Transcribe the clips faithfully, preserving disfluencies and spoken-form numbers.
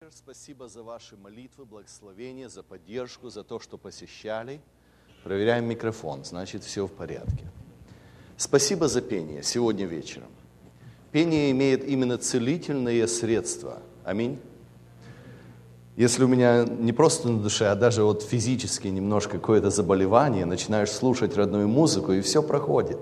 Спасибо за ваши молитвы, благословения, за поддержку, за то, что посещали. Проверяем микрофон, значит, все в порядке. Спасибо за пение сегодня вечером. Пение имеет именно целительные средства. Аминь. Если у меня не просто на душе, а даже вот физически немножко какое-то заболевание, начинаешь слушать родную музыку, и все проходит.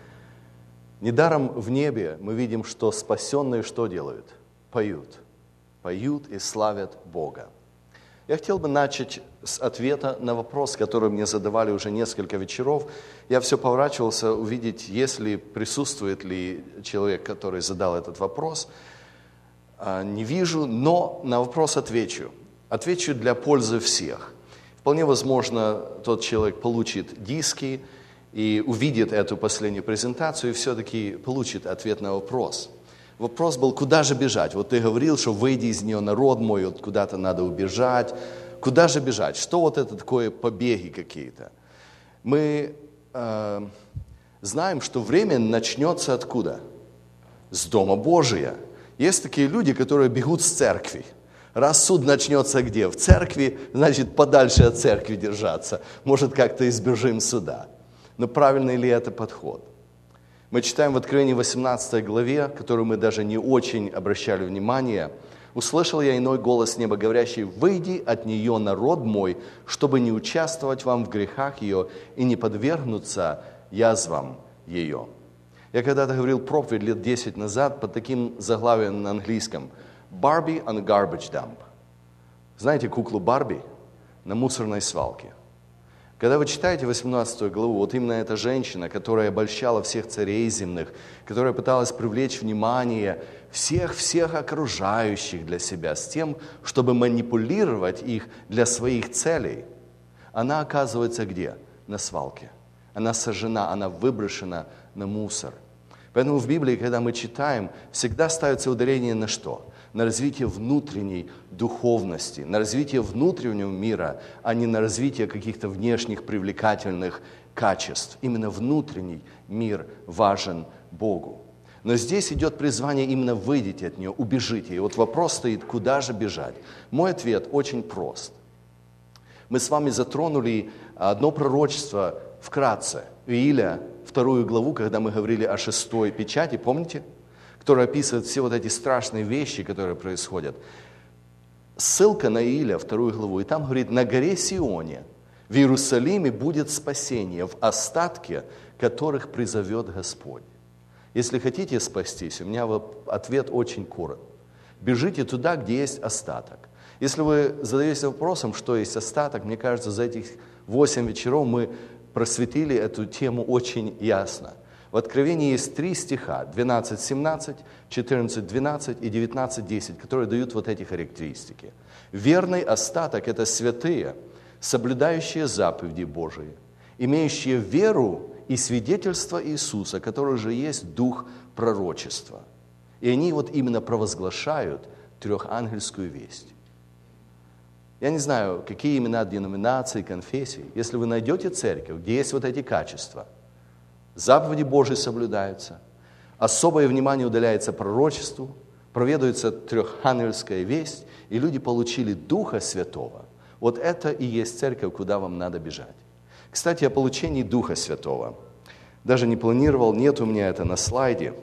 Недаром в небе мы видим, что спасенные что делают? Поют. Поют и славят Бога. Я хотел бы начать с ответа на вопрос, который мне задавали уже несколько вечеров. Я все поворачивался увидеть, есть ли, присутствует ли человек, который задал этот вопрос. Не вижу, но на вопрос отвечу. Отвечу для пользы всех. Вполне возможно, тот человек получит диски и увидит эту последнюю презентацию и все-таки получит ответ на вопрос. Вопрос был, куда же бежать? Вот ты говорил, что выйди из нее, народ мой, вот куда-то надо убежать. Куда же бежать? Что вот это такое побеги какие-то? Мы э, знаем, что время начнется откуда? С Дома Божия. Есть такие люди, которые бегут с церкви. Раз суд начнется где? В церкви, значит, подальше от церкви держаться. Может, как-то избежим суда. Но правильный ли это подход? Мы читаем в Откровении восемнадцатой главе, которую мы даже не очень обращали внимание. «Услышал я иной голос неба, говорящий: выйди от нее, народ мой, чтобы не участвовать вам в грехах ее и не подвергнуться язвам ее». Я когда-то говорил проповедь лет десять назад под таким заглавием на английском: «Barbie on a garbage dump». Знаете куклу Барби на мусорной свалке? Когда вы читаете восемнадцатую главу, вот именно эта женщина, которая обольщала всех царей земных, которая пыталась привлечь внимание всех-всех окружающих для себя с тем, чтобы манипулировать их для своих целей, она оказывается где? На свалке. Она сожжена, она выброшена на мусор. Поэтому в Библии, когда мы читаем, всегда ставится ударение на что? На развитие внутренней духовности, на развитие внутреннего мира, а не на развитие каких-то внешних привлекательных качеств. Именно внутренний мир важен Богу. Но здесь идет призвание именно выйдите от нее, убежите. И вот вопрос стоит, куда же бежать? Мой ответ очень прост. Мы с вами затронули одно пророчество вкратце. Ииля, вторую главу, когда мы говорили о шестой печати, помните? Которая описывает все вот эти страшные вещи, которые происходят. Ссылка на Ииля, вторую главу, и там говорит: на горе Сионе, в Иерусалиме будет спасение, в остатке которых призовет Господь. Если хотите спастись, у меня ответ очень короток. Бежите туда, где есть остаток. Если вы задаетесь вопросом, что есть остаток, мне кажется, за этих восемь вечеров мы просветили эту тему очень ясно. В Откровении есть три стиха, двенадцать семнадцать, четырнадцать двенадцать и девятнадцать десять, которые дают вот эти характеристики. Верный остаток – это святые, соблюдающие заповеди Божии, имеющие веру и свидетельство Иисуса, который же есть дух пророчества. И они вот именно провозглашают трехангельскую весть. Я не знаю, какие имена деноминаций, конфессий. Если вы найдете церковь, где есть вот эти качества, заповеди Божьи соблюдаются, особое внимание уделяется пророчеству, проведывается трехангельская весть, и люди получили Духа Святого. Вот это и есть церковь, куда вам надо бежать. Кстати, о получении Духа Святого. Даже не планировал, нет у меня это на слайде.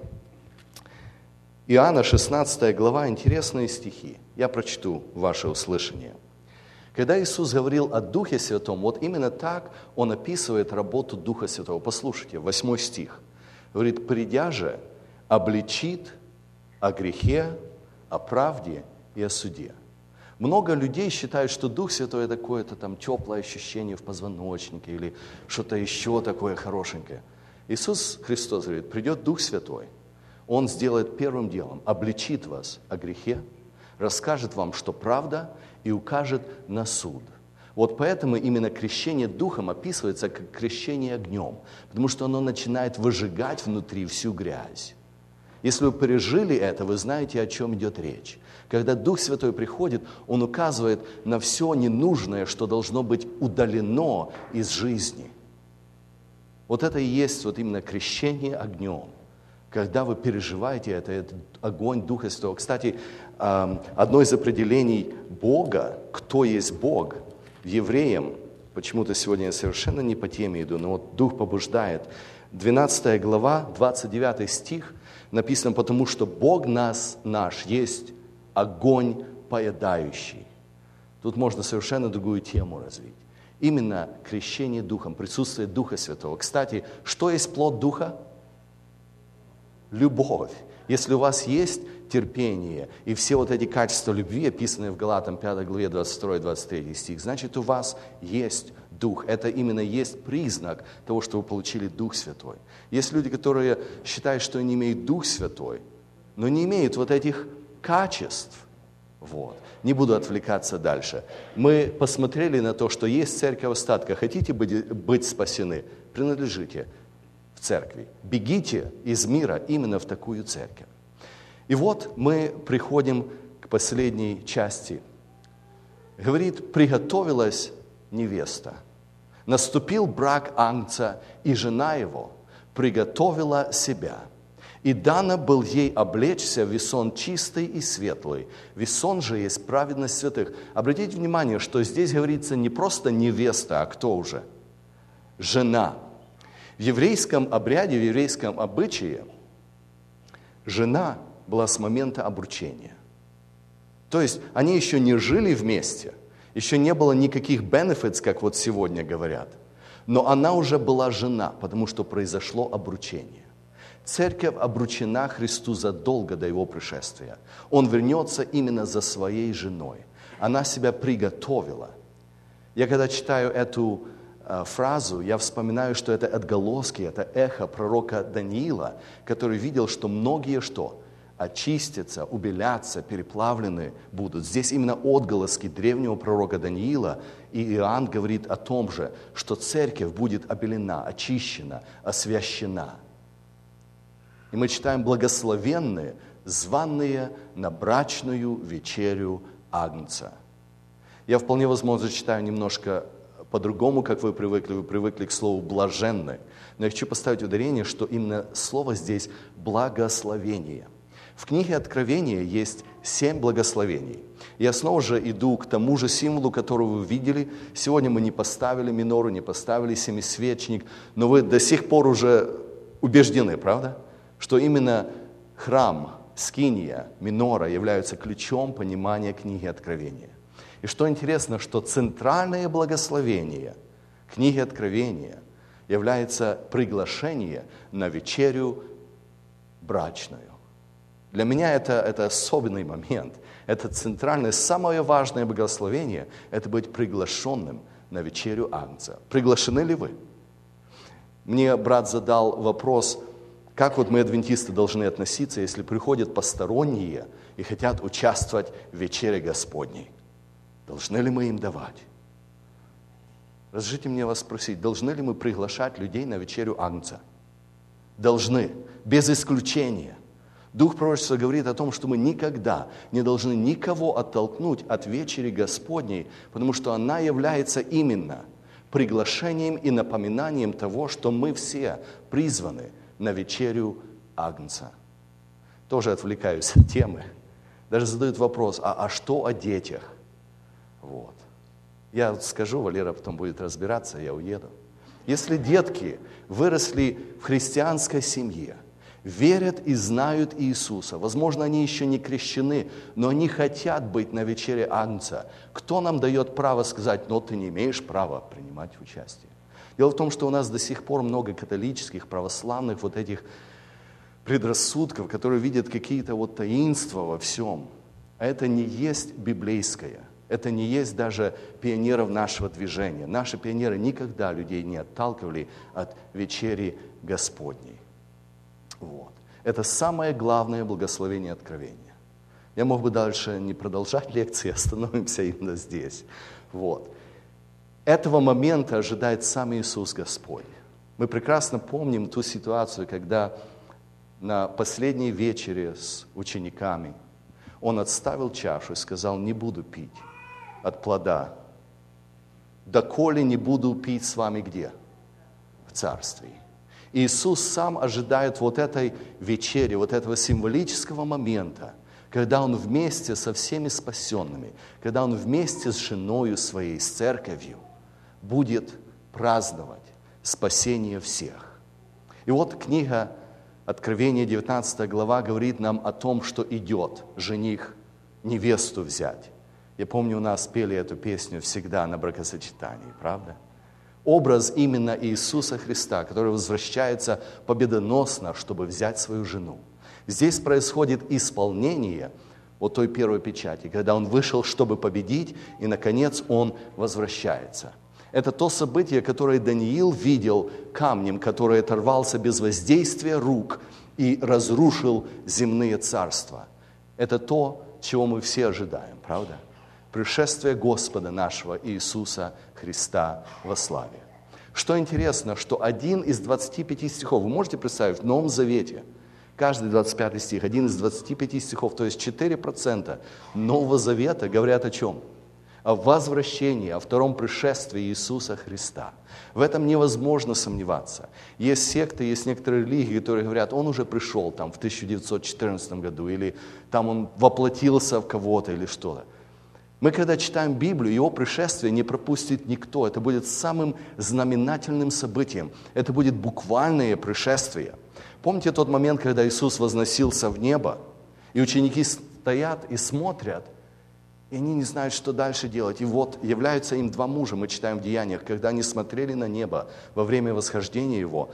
Иоанна, шестнадцатая глава, интересные стихи. Я прочту ваше услышание. Когда Иисус говорил о Духе Святом, вот именно так Он описывает работу Духа Святого. Послушайте, восьмой стих. Говорит: «Придя же, обличит о грехе, о правде и о суде». Много людей считают, что Дух Святой – это какое-то там теплое ощущение в позвоночнике или что-то еще такое хорошенькое. Иисус Христос говорит: придет Дух Святой, Он сделает первым делом, обличит вас о грехе, расскажет вам, что правда, и укажет на суд. Вот поэтому именно крещение Духом описывается как крещение огнем, потому что оно начинает выжигать внутри всю грязь. Если вы пережили это, вы знаете, о чем идет речь. Когда Дух Святой приходит, Он указывает на все ненужное, что должно быть удалено из жизни. Вот это и есть вот именно крещение огнем. Когда вы переживаете это, это огонь Духа Святого. Кстати, одно из определений Бога, кто есть Бог, в Евреям, почему-то сегодня я совершенно не по теме иду, но вот Дух побуждает, двенадцатая глава, двадцать девятый стих, написано: «Потому что Бог нас, наш есть огонь поедающий». Тут можно совершенно другую тему развить. Именно крещение Духом, присутствие Духа Святого. Кстати, что есть плод Духа? Любовь. Если у вас есть терпение и все вот эти качества любви, описанные в Галатам пятой главе двадцать второй двадцать третий стих, значит, у вас есть Дух. Это именно есть признак того, что вы получили Дух Святой. Есть люди, которые считают, что они имеют Дух Святой, но не имеют вот этих качеств. Вот. Не буду отвлекаться дальше. Мы посмотрели на то, что есть церковь остатка. Хотите быть, быть спасены? Принадлежите в церкви. Бегите из мира именно в такую церковь. И вот мы приходим к последней части. Говорит: приготовилась невеста. Наступил брак Агнца, и жена его приготовила себя. И дано был ей облечься в весон чистый и светлый. Весон же есть праведность святых. Обратите внимание, что здесь говорится не просто невеста, а кто уже? Жена. В еврейском обряде, в еврейском обычае жена была с момента обручения. То есть они еще не жили вместе, еще не было никаких benefits, как вот сегодня говорят. Но она уже была жена, потому что произошло обручение. Церковь обручена Христу задолго до Его пришествия. Он вернется именно за своей женой. Она себя приготовила. Я когда читаю эту э, фразу, я вспоминаю, что это отголоски, это эхо пророка Даниила, который видел, что многие что? Очистятся, убелятся, переплавлены будут. Здесь именно отголоски древнего пророка Даниила. И Иоанн говорит о том же, что церковь будет обелена, очищена, освящена. И мы читаем: благословенные, званные на брачную вечерю Агнца. Я вполне возможно читаю немножко по-другому, как вы привыкли. Вы привыкли к слову «блаженны». Но я хочу поставить ударение, что именно слово здесь «благословение». В книге Откровения есть семь благословений. Я снова же иду к тому же символу, который вы видели. Сегодня мы не поставили минору, не поставили семисвечник, но вы до сих пор уже убеждены, правда? Что именно храм, скиния, минора являются ключом понимания книги Откровения. И что интересно, что центральное благословение книги Откровения является приглашение на вечерю брачную. Для меня это, это особенный момент. Это центральное, самое важное благословение – это быть приглашенным на вечерю Агнца. Приглашены ли вы? Мне брат задал вопрос, как вот мы, адвентисты, должны относиться, если приходят посторонние и хотят участвовать в вечере Господней. Должны ли мы им давать? Разрешите мне вас спросить, должны ли мы приглашать людей на вечерю Агнца? Должны, без исключения. Дух пророчества говорит о том, что мы никогда не должны никого оттолкнуть от вечери Господней, потому что она является именно приглашением и напоминанием того, что мы все призваны на вечерю Агнца. Тоже отвлекаюсь от темы. Даже задают вопрос, а, а что о детях? Вот. Я вот скажу, Валера потом будет разбираться, я уеду. Если детки выросли в христианской семье, верят и знают Иисуса, возможно, они еще не крещены, но они хотят быть на вечере Агнца, кто нам дает право сказать: но ты не имеешь права принимать участие? Дело в том, что у нас до сих пор много католических, православных вот этих предрассудков, которые видят какие-то вот таинства во всем. А это не есть библейское. Это не есть даже пионеров нашего движения. Наши пионеры никогда людей не отталкивали от вечери Господней. Вот. Это самое главное благословение Откровения. Я мог бы дальше не продолжать лекции, остановимся именно здесь. Вот. Этого момента ожидает сам Иисус Господь. Мы прекрасно помним ту ситуацию, когда на последней вечере с учениками Он отставил чашу и сказал: не буду пить от плода, доколе не буду пить с вами где? В Царстве. Иисус сам ожидает вот этой вечери, вот этого символического момента, когда Он вместе со всеми спасенными, когда Он вместе с женою своей, с церковью, будет праздновать спасение всех. И вот книга Откровение, девятнадцатая глава, говорит нам о том, что идет жених невесту взять. Я помню, у нас пели эту песню всегда на бракосочетании, правда? Образ именно Иисуса Христа, который возвращается победоносно, чтобы взять свою жену. Здесь происходит исполнение вот той первой печати, когда Он вышел, чтобы победить, и, наконец, Он возвращается. Это то событие, которое Даниил видел камнем, который оторвался без воздействия рук и разрушил земные царства. Это то, чего мы все ожидаем, правда? Пришествие Господа нашего Иисуса Христа во славе. Что интересно, что один из двадцати пяти стихов, вы можете представить, в Новом Завете, каждый двадцать пятый стих, один из двадцати пяти стихов, то есть четыре процента Нового Завета говорят о чем? О возвращении, о втором пришествии Иисуса Христа. В этом невозможно сомневаться. Есть секты, есть некоторые религии, которые говорят, Он уже пришел там в тысяча девятьсот четырнадцатом году, или там Он воплотился в кого-то, или что-то. Мы, когда читаем Библию, Его пришествие не пропустит никто. Это будет самым знаменательным событием. Это будет буквальное пришествие. Помните тот момент, когда Иисус возносился в небо, и ученики стоят и смотрят, и они не знают, что дальше делать. И вот являются им два мужа, мы читаем в Деяниях, когда они смотрели на небо во время восхождения Его.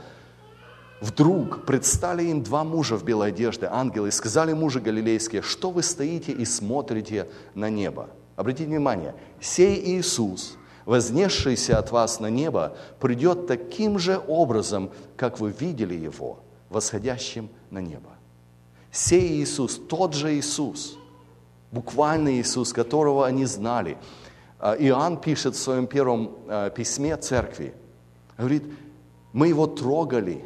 Вдруг предстали им два мужа в белой одежде, ангелы, и сказали мужи галилейские, что вы стоите и смотрите на небо? Обратите внимание, сей Иисус, вознесшийся от вас на небо, придет таким же образом, как вы видели Его, восходящим на небо. Сей Иисус, тот же Иисус, буквальный Иисус, которого они знали. Иоанн пишет в своем первом письме церкви, говорит, мы Его трогали,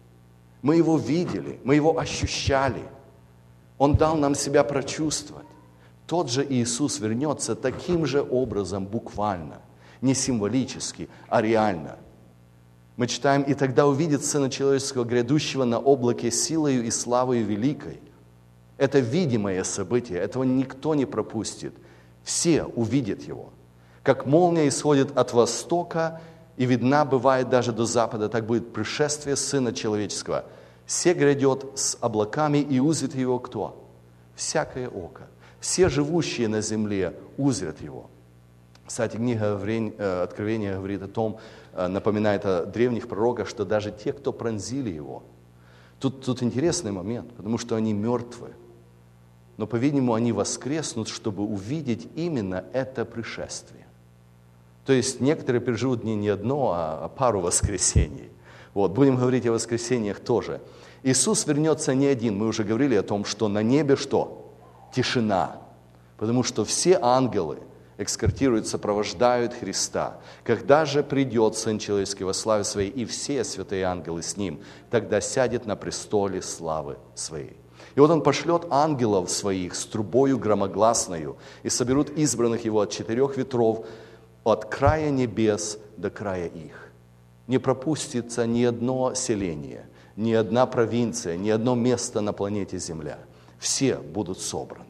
мы Его видели, мы Его ощущали. Он дал нам себя прочувствовать. Тот же Иисус вернется таким же образом буквально, не символически, а реально. Мы читаем, и тогда увидит Сына Человеческого, грядущего на облаке силою и славою великой. Это видимое событие, этого никто не пропустит. Все увидят Его. Как молния исходит от востока и видна бывает даже до запада, так будет пришествие Сына Человеческого. Все грядет с облаками, и узрит Его кто? Всякое око. Все живущие на земле узрят Его. Кстати, книга Откровения говорит о том, напоминает о древних пророках, что даже те, кто пронзили Его. Тут, тут интересный момент, потому что они мертвы. Но, по-видимому, они воскреснут, чтобы увидеть именно это пришествие. То есть некоторые переживут не, не одно, а пару воскресений. Вот, будем говорить о воскресениях тоже. Иисус вернется не один. Мы уже говорили о том, что на небе что? Тишина. Потому что все ангелы экскортируют, сопровождают Христа. Когда же придет Сын Человеческий во славе Своей, и все святые ангелы с Ним, тогда сядет на престоле славы Своей. И вот Он пошлет ангелов Своих с трубою громогласною, и соберут избранных Его от четырех ветров, от края небес до края их. Не пропустится ни одно селение, ни одна провинция, ни одно место на планете Земля. Все будут собраны.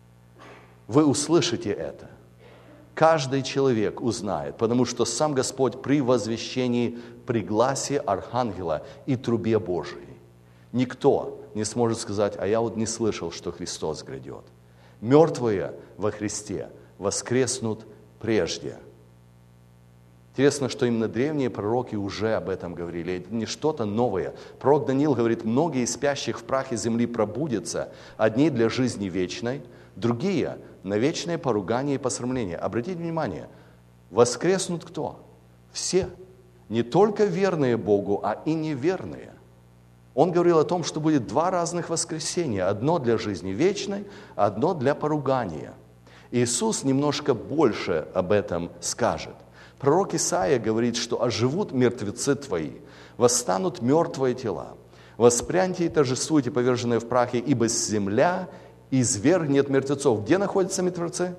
Вы услышите это. Каждый человек узнает, потому что сам Господь при возвещении, при гласе архангела и трубе Божией. Никто не сможет сказать, а я вот не слышал, что Христос грядет. Мертвые во Христе воскреснут прежде. Интересно, что именно древние пророки уже об этом говорили. Это не что-то новое. Пророк Даниил говорит, многие из спящих в прахе земли пробудятся, одни для жизни вечной, другие на вечное поругание и посрамление. Обратите внимание, воскреснут кто? Все. Не только верные Богу, а и неверные. Он говорил о том, что будет два разных воскресения. Одно для жизни вечной, одно для поругания. Иисус немножко больше об этом скажет. Пророк Исаия говорит, что оживут мертвецы твои, восстанут мертвые тела. Воспряньте и торжествуйте, поверженные в прахе, ибо земля извергнет мертвецов. Где находятся мертвецы?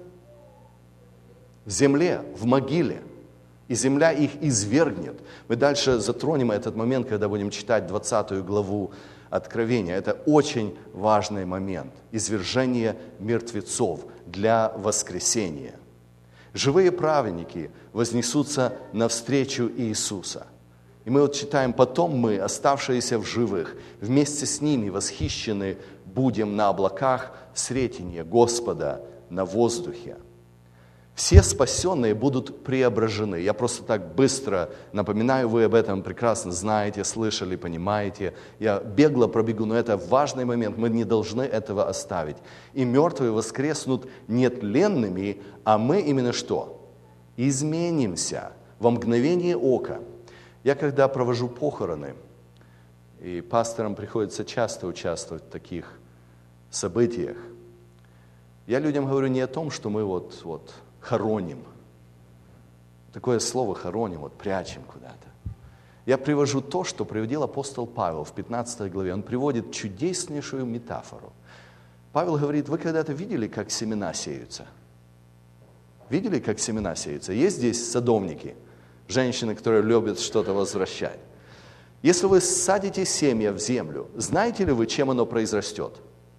В земле, в могиле. И земля их извергнет. Мы дальше затронем этот момент, когда будем читать двадцатую главу Откровения. Это очень важный момент. Извержение мертвецов для воскресения. Живые праведники вознесутся навстречу Иисуса. И мы вот читаем, потом мы, оставшиеся в живых, вместе с ними восхищены будем на облаках встретения Господа на воздухе. Все спасенные будут преображены. Я просто так быстро напоминаю, вы об этом прекрасно знаете, слышали, понимаете. Я бегло пробегу, но это важный момент, мы не должны этого оставить. И мертвые воскреснут нетленными, а мы именно что? Изменимся во мгновение ока. Я когда провожу похороны, и пасторам приходится часто участвовать в таких событиях, я людям говорю не о том, что мы вот, вот хороним. Такое слово хороним, вот прячем куда-то. Я привожу то, что приводил апостол Павел в пятнадцатой главе. Он приводит чудеснейшую метафору. Павел говорит, вы когда-то видели, как семена сеются? Видели, как семена сеются? Есть здесь садовники, женщины, которые любят что-то возвращать. Если вы садите семя в землю, знаете ли вы, чем оно произрастет?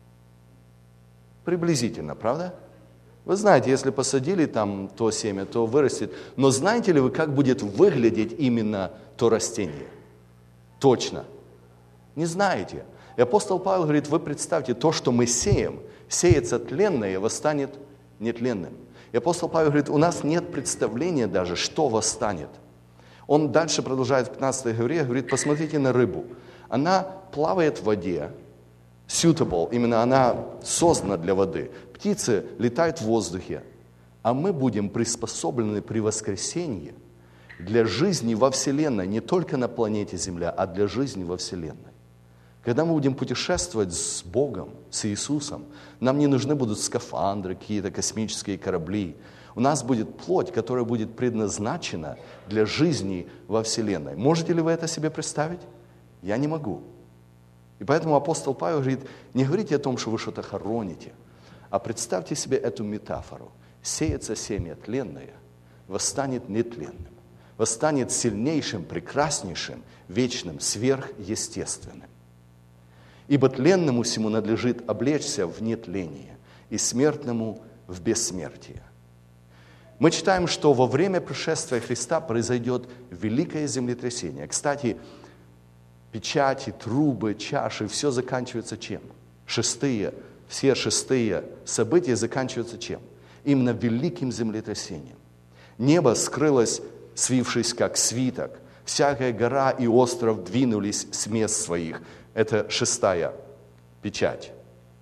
Приблизительно, правда? Вы знаете, если посадили там то семя, то вырастет. Но знаете ли вы, как будет выглядеть именно то растение? Точно. Не знаете. И апостол Павел говорит, вы представьте, то, что мы сеем, сеется тленное, восстанет нетленным. И апостол Павел говорит, у нас нет представления даже, что восстанет. Он дальше продолжает в пятнадцатой главе, говорит, посмотрите на рыбу. Она плавает в воде, suitable, именно она создана для воды. Птицы летают в воздухе, а мы будем приспособлены при воскресении для жизни во Вселенной, не только на планете Земля, а для жизни во Вселенной. Когда мы будем путешествовать с Богом, с Иисусом, нам не нужны будут скафандры, какие-то космические корабли. У нас будет плоть, которая будет предназначена для жизни во Вселенной. Можете ли вы это себе представить? Я не могу. И поэтому апостол Павел говорит, не говорите о том, что вы что-то хороните, а представьте себе эту метафору. Сеется семя тленное, восстанет нетленным, восстанет сильнейшим, прекраснейшим, вечным, сверхъестественным. Ибо тленному всему надлежит облечься в нетление, и смертному в бессмертие. Мы читаем, что во время пришествия Христа произойдет великое землетрясение. Кстати, печати, трубы, чаши, все заканчивается чем? Шестые, все шестые события заканчиваются чем? Именно великим землетрясением. Небо скрылось, свившись как свиток. Всякая гора и остров двинулись с мест своих. Это шестая печать.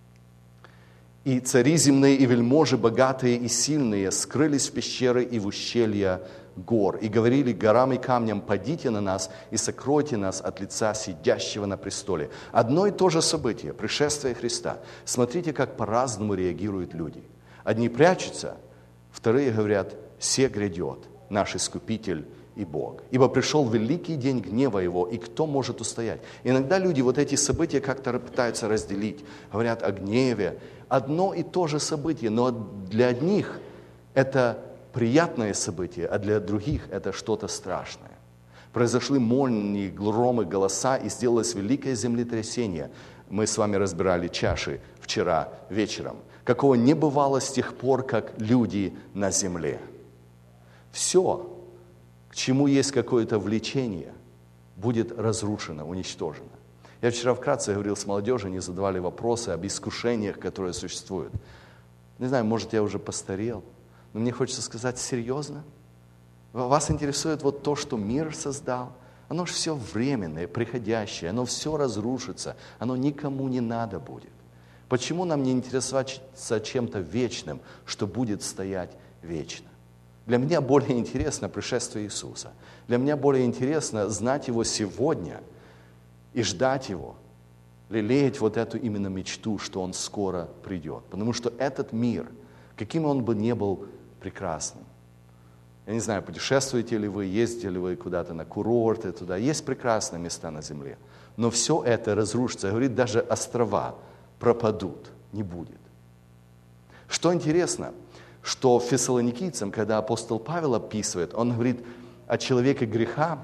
И цари земные, и вельможи, богатые и сильные, скрылись в пещеры и в ущелья гор, и говорили горам и камням, падите на нас и сокройте нас от лица сидящего на престоле. Одно и то же событие, пришествие Христа. Смотрите, как по-разному реагируют люди. Одни прячутся, вторые говорят, «Се грядет наш Искупитель и Бог, ибо пришел великий день гнева Его, и кто может устоять?» Иногда люди вот эти события как-то пытаются разделить, говорят о гневе. Одно и то же событие, но для одних это приятное событие, а для других это что-то страшное. Произошли молнии, громы, голоса, и сделалось великое землетрясение. Мы с вами разбирали чаши вчера вечером, какого не бывало с тех пор, как люди на земле. Все, к чему есть какое-то влечение, будет разрушено, уничтожено. Я вчера вкратце говорил с молодежью, они задавали вопросы об искушениях, которые существуют. Не знаю, может, я уже постарел, но мне хочется сказать серьезно. Вас интересует вот то, что мир создал? Оно же все временное, приходящее, оно все разрушится, оно никому не надо будет. Почему нам не интересоваться чем-то вечным, что будет стоять вечно? Для меня более интересно пришествие Иисуса. Для меня более интересно знать Его сегодня и ждать Его, лелеять вот эту именно мечту, что Он скоро придет. Потому что этот мир, каким он бы ни был прекрасным, я не знаю, путешествуете ли вы, ездите ли вы куда-то на курорты, туда, есть прекрасные места на земле, но все это разрушится, говорит, даже острова пропадут, не будет. Что интересно, что фессалоникийцам, когда апостол Павел описывает, он говорит о человеке греха,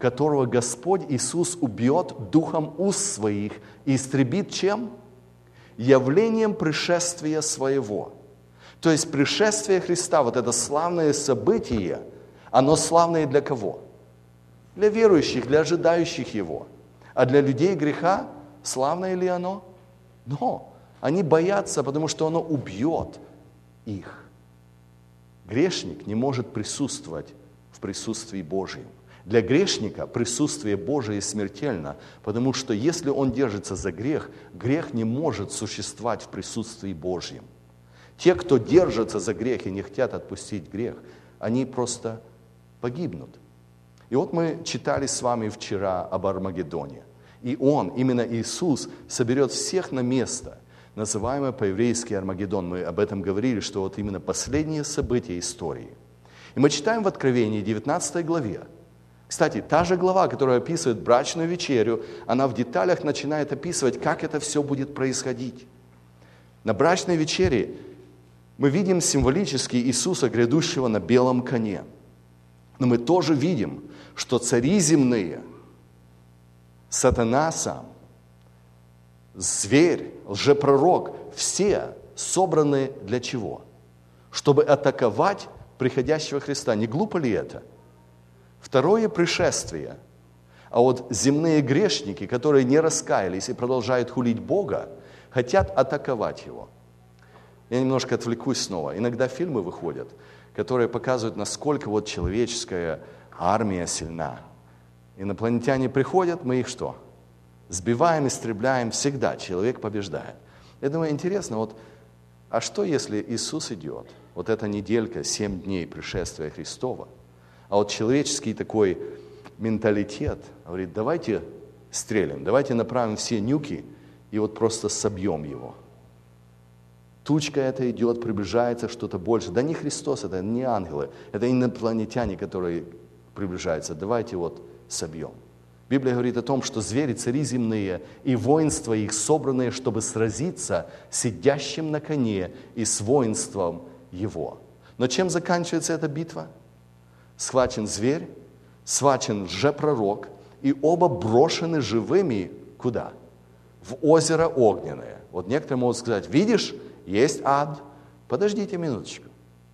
которого Господь Иисус убьет духом уст своих и истребит чем? Явлением пришествия своего. То есть пришествие Христа, вот это славное событие, оно славное для кого? Для верующих, для ожидающих Его. А для людей греха славное ли оно? Но они боятся, потому что оно убьет их. Грешник не может присутствовать в присутствии Божьем. Для грешника присутствие Божие смертельно, потому что если он держится за грех, грех не может существовать в присутствии Божьем. Те, кто держатся за грех и не хотят отпустить грех, они просто погибнут. И вот мы читали с вами вчера об Армагеддоне. И Он, именно Иисус, соберет всех на место, называемое по-еврейски Армагеддон. Мы об этом говорили, что вот именно последнее событие истории. И мы читаем в Откровении девятнадцатой главе. Кстати, та же глава, которая описывает брачную вечерю, она в деталях начинает описывать, как это все будет происходить. На брачной вечере мы видим символически Иисуса, грядущего на белом коне. Но мы тоже видим, что цари земные, сатана сам, зверь, лжепророк, все собраны для чего? Чтобы атаковать приходящего Христа. Не глупо ли это? Второе пришествие. А вот земные грешники, которые не раскаялись и продолжают хулить Бога, хотят атаковать Его. Я немножко отвлекусь снова. Иногда фильмы выходят, которые показывают, насколько вот человеческая армия сильна. Инопланетяне приходят, мы их что? Сбиваем, истребляем, всегда человек побеждает. Я думаю, интересно, вот, а что если Иисус идет? Вот эта неделька, семь дней пришествия Христова, а вот человеческий такой менталитет говорит, давайте стрелим, давайте направим все нюки и вот просто собьем его. Тучка эта идет, приближается что-то больше. Да не Христос, это не ангелы, это инопланетяне, которые приближаются. Давайте вот собьем. Библия говорит о том, что звери, цари земные и воинства их собранные, чтобы сразиться с сидящим на коне и с воинством его. Но чем заканчивается эта битва? Схвачен зверь, схвачен лжепророк, и оба брошены живыми куда? В озеро огненное. Вот некоторые могут сказать, видишь, есть ад. Подождите минуточку.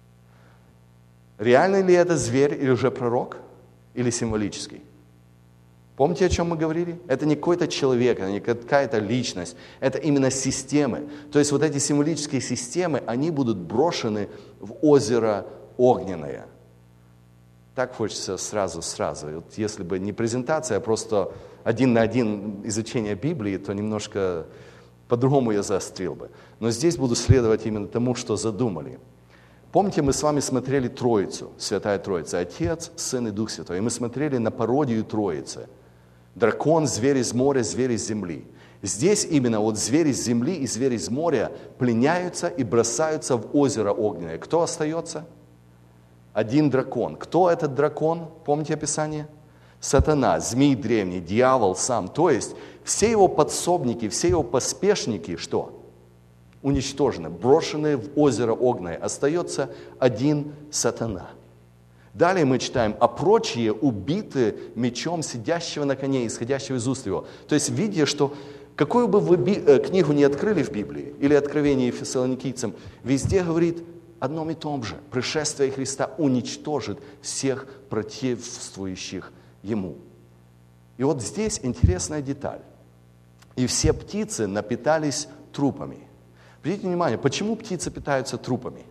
Реально ли это зверь или лжепророк? Или символический? Помните, о чем мы говорили? Это не какой-то человек, это не какая-то личность, это именно системы. То есть вот эти символические системы, они будут брошены в озеро огненное. Так хочется сразу-сразу. Вот если бы не презентация, а просто один на один изучение Библии, то немножко по-другому я заострил бы. Но здесь буду следовать именно тому, что задумали. Помните, мы с вами смотрели Троицу, Святая Троица, Отец, Сын и Дух Святой. И мы смотрели на пародию Троицы. Дракон, зверь из моря, зверь из земли. Здесь именно вот зверь из земли и зверь из моря пленяются и бросаются в озеро огненное. Кто остается? Один дракон. Кто этот дракон? Помните описание? Сатана, змей древний, дьявол сам. То есть все его подсобники, все его поспешники, что? Уничтожены, брошены в озеро огненное. Остается один сатана. Далее мы читаем, а прочие убиты мечом сидящего на коне, исходящего из уст его. То есть, видя, что какую бы вы би- книгу ни открыли в Библии, или Откровение Фессалоникийцам, везде говорит одном и том же. Пришествие Христа уничтожит всех противствующих Ему. И вот здесь интересная деталь. И все птицы напитались трупами. Обратите внимание, почему птицы питаются трупами?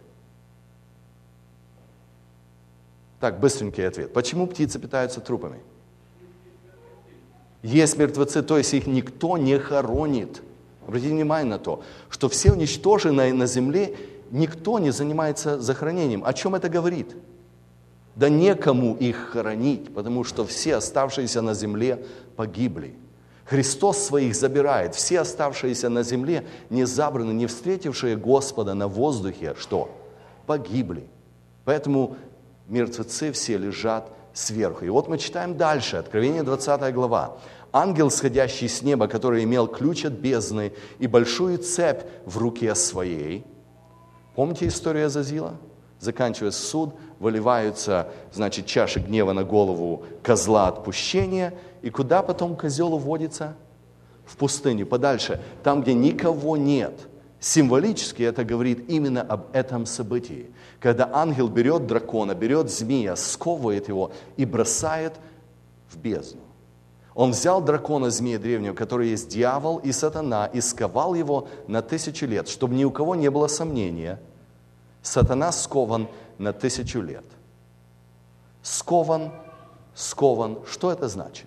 Так, быстренький ответ. Почему птицы питаются трупами? Есть мертвецы, то есть их никто не хоронит. Обратите внимание на то, что все уничтоженные на земле, никто не занимается захоронением. О чем это говорит? Да некому их хоронить, потому что все оставшиеся на земле погибли. Христос своих забирает. Все оставшиеся на земле, не забраны, не встретившие Господа на воздухе, что? Погибли. Поэтому мертвецы все лежат сверху. И вот мы читаем дальше, Откровение двадцатая глава. Ангел, сходящий с неба, который имел ключ от бездны и большую цепь в руке своей. Помните историю Азазила? Заканчивая суд, выливаются, значит, чаши гнева на голову козла отпущения. И куда потом козел уводится? В пустыню, подальше, там, где никого нет. Символически это говорит именно об этом событии. Когда ангел берет дракона, берет змея, сковывает его и бросает в бездну. Он взял дракона, змея древнего, который есть дьявол и сатана, и сковал его на тысячу лет, чтобы ни у кого не было сомнения. Сатана скован на тысячу лет. Скован, скован. Что это значит?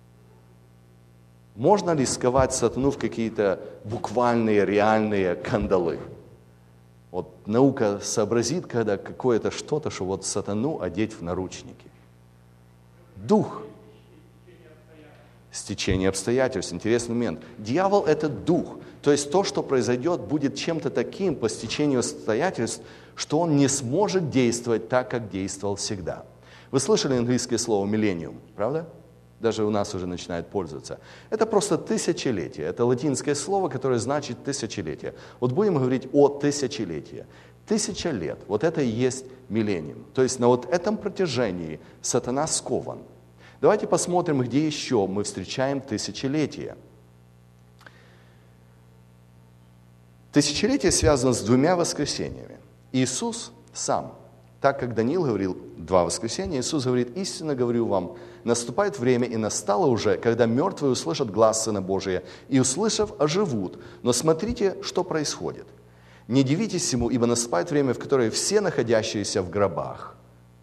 Можно ли сковать сатану в какие-то буквальные, реальные кандалы? Вот наука сообразит, когда какое-то что-то, что вот сатану одеть в наручники. Дух. Стечение обстоятельств. Интересный момент. Дьявол – это дух. То есть то, что произойдет, будет чем-то таким по стечению обстоятельств, что он не сможет действовать так, как действовал всегда. Вы слышали английское слово «миллениум», правда? Даже у нас уже начинает пользоваться. Это просто тысячелетие. Это латинское слово, которое значит тысячелетие. Вот будем говорить о тысячелетии. Тысяча лет. Вот это и есть миллениум. То есть на вот этом протяжении сатана скован. Давайте посмотрим, где еще мы встречаем тысячелетие. Тысячелетие связано с двумя воскресениями. Иисус сам, так как Даниил говорил два воскресения, Иисус говорит: истинно говорю вам, наступает время, и настало уже, когда мертвые услышат глас Сына Божия, и, услышав, оживут. Но смотрите, что происходит. Не дивитесь всему, ибо наступает время, в которое все находящиеся в гробах.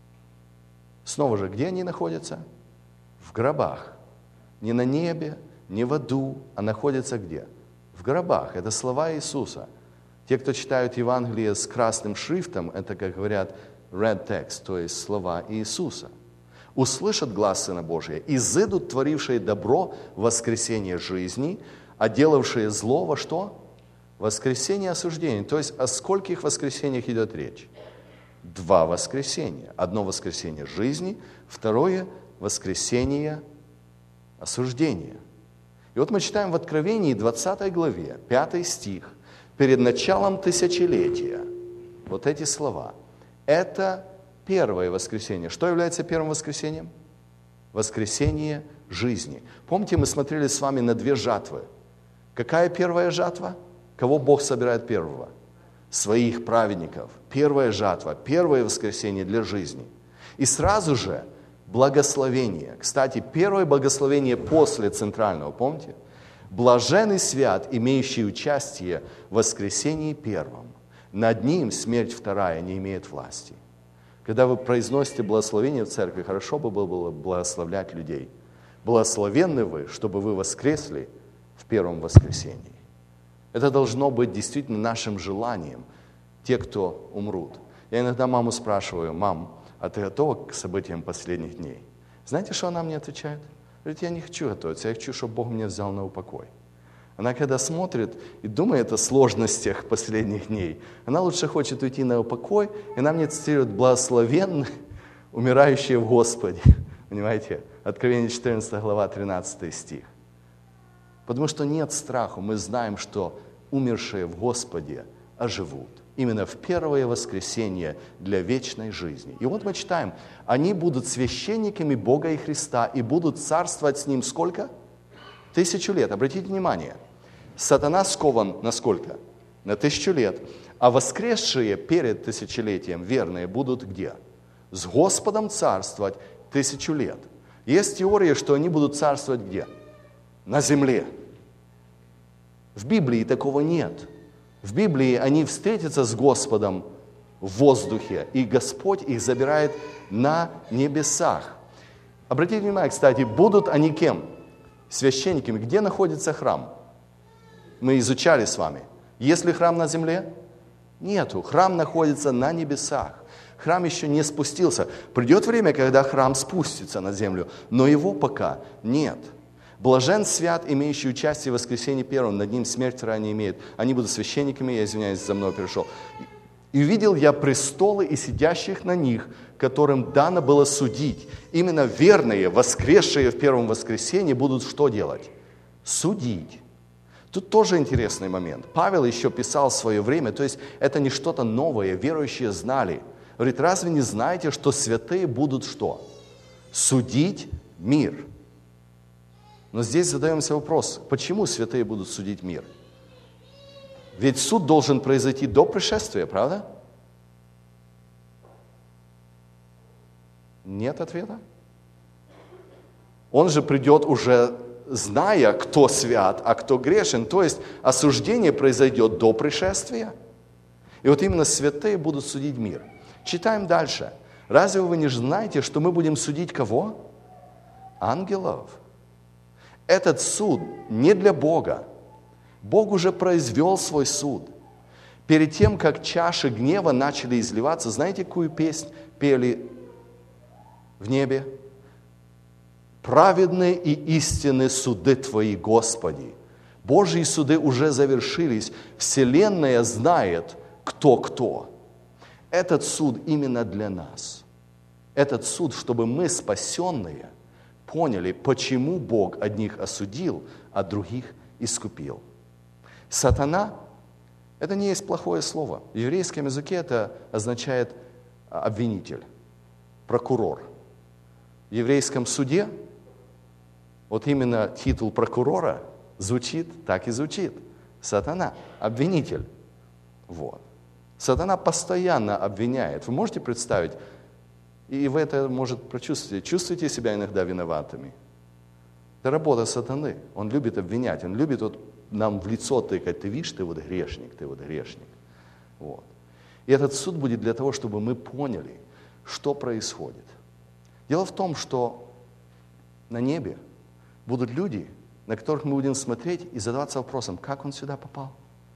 Снова же, где они находятся? В гробах. Не на небе, не в аду, а находятся где? В гробах. Это слова Иисуса. Те, кто читают Евангелие с красным шрифтом, это, как говорят, red text, то есть слова Иисуса. Услышат глас Сына Божия, изыдут творившие добро в воскресение жизни, а делавшие зло во что? Воскресение осуждения. То есть о скольких воскресениях идет речь? Два воскресения. Одно воскресение жизни, второе воскресение осуждения. И вот мы читаем в Откровении двадцатой главе, пятый стих, перед началом тысячелетия. Вот эти слова. Это первое воскресение. Что является первым воскресением? Воскресение жизни. Помните, мы смотрели с вами на две жатвы. Какая первая жатва? Кого Бог собирает первого? Своих праведников. Первая жатва, первое воскресение для жизни. И сразу же благословение. Кстати, первое благословение после центрального, помните? Блаженный свят, имеющий участие в воскресении первом. Над ним смерть вторая не имеет власти. Когда вы произносите благословение в церкви, хорошо бы было благословлять людей. Благословенны вы, чтобы вы воскресли в первом воскресении. Это должно быть действительно нашим желанием, те, кто умрут. Я иногда маму спрашиваю: мам, а ты готова к событиям последних дней? Знаете, что она мне отвечает? Говорит: я не хочу готовиться, я хочу, чтобы Бог меня взял на упокой. Она когда смотрит и думает о сложностях последних дней, она лучше хочет уйти на упокой, и она мне цитирует: благословенны умирающие в Господе. Понимаете? Откровение четырнадцатая глава, тринадцатый стих. Потому что нет страха, мы знаем, что умершие в Господе оживут. Именно в первое воскресенье для вечной жизни. И вот мы читаем: они будут священниками Бога и Христа и будут царствовать с Ним сколько? Тысячу лет. Обратите внимание, сатана скован на сколько? На тысячу лет. А воскресшие перед тысячелетием верные будут где? С Господом царствовать тысячу лет. Есть теория, что они будут царствовать где? На земле. В Библии такого нет. В Библии они встретятся с Господом в воздухе, и Господь их забирает на небесах. Обратите внимание, кстати, будут они кем? Священниками. Где находится храм? Мы изучали с вами. Есть ли храм на земле? Нету. Храм находится на небесах. Храм еще не спустился. Придет время, когда храм спустится на землю, но его пока нет. Блажен свят, имеющий участие в воскресении первом, над ним смерть вторая не имеет. Они будут священниками, я извиняюсь, за мной пришел. И увидел я престолы и сидящих на них, которым дано было судить. Именно верные, воскресшие в первом воскресении, будут что делать? Судить. Тут тоже интересный момент. Павел еще писал в свое время, то есть это не что-то новое, верующие знали. Говорит, разве не знаете, что святые будут что? Судить мир. Но здесь задаемся вопрос, почему святые будут судить мир? Ведь суд должен произойти до пришествия, правда? Нет ответа? Он же придет уже, зная, кто свят, а кто грешен. То есть осуждение произойдет до пришествия. И вот именно святые будут судить мир. Читаем дальше. Разве вы не знаете, что мы будем судить кого? Ангелов. Этот суд не для Бога. Бог уже произвел свой суд. Перед тем, как чаши гнева начали изливаться, знаете, какую песнь пели в небе? Праведные и истинные суды Твои, Господи. Божьи суды уже завершились. Вселенная знает, кто кто. Этот суд именно для нас. Этот суд, чтобы мы, спасенные, поняли, почему Бог одних осудил, а других искупил. Сатана – это не есть плохое слово. В еврейском языке это означает обвинитель, прокурор. В еврейском суде вот именно титул прокурора звучит, так и звучит. Сатана – обвинитель. Вот. Сатана постоянно обвиняет. Вы можете представить, и вы это, может, прочувствуете, чувствуете себя иногда виноватыми. Это работа сатаны. Он любит обвинять, он любит вот нам в лицо тыкать. Ты видишь, ты вот грешник, ты вот грешник. Вот. И этот суд будет для того, чтобы мы поняли, что происходит. Дело в том, что на небе будут люди, на которых мы будем смотреть и задаваться вопросом, как он сюда попал?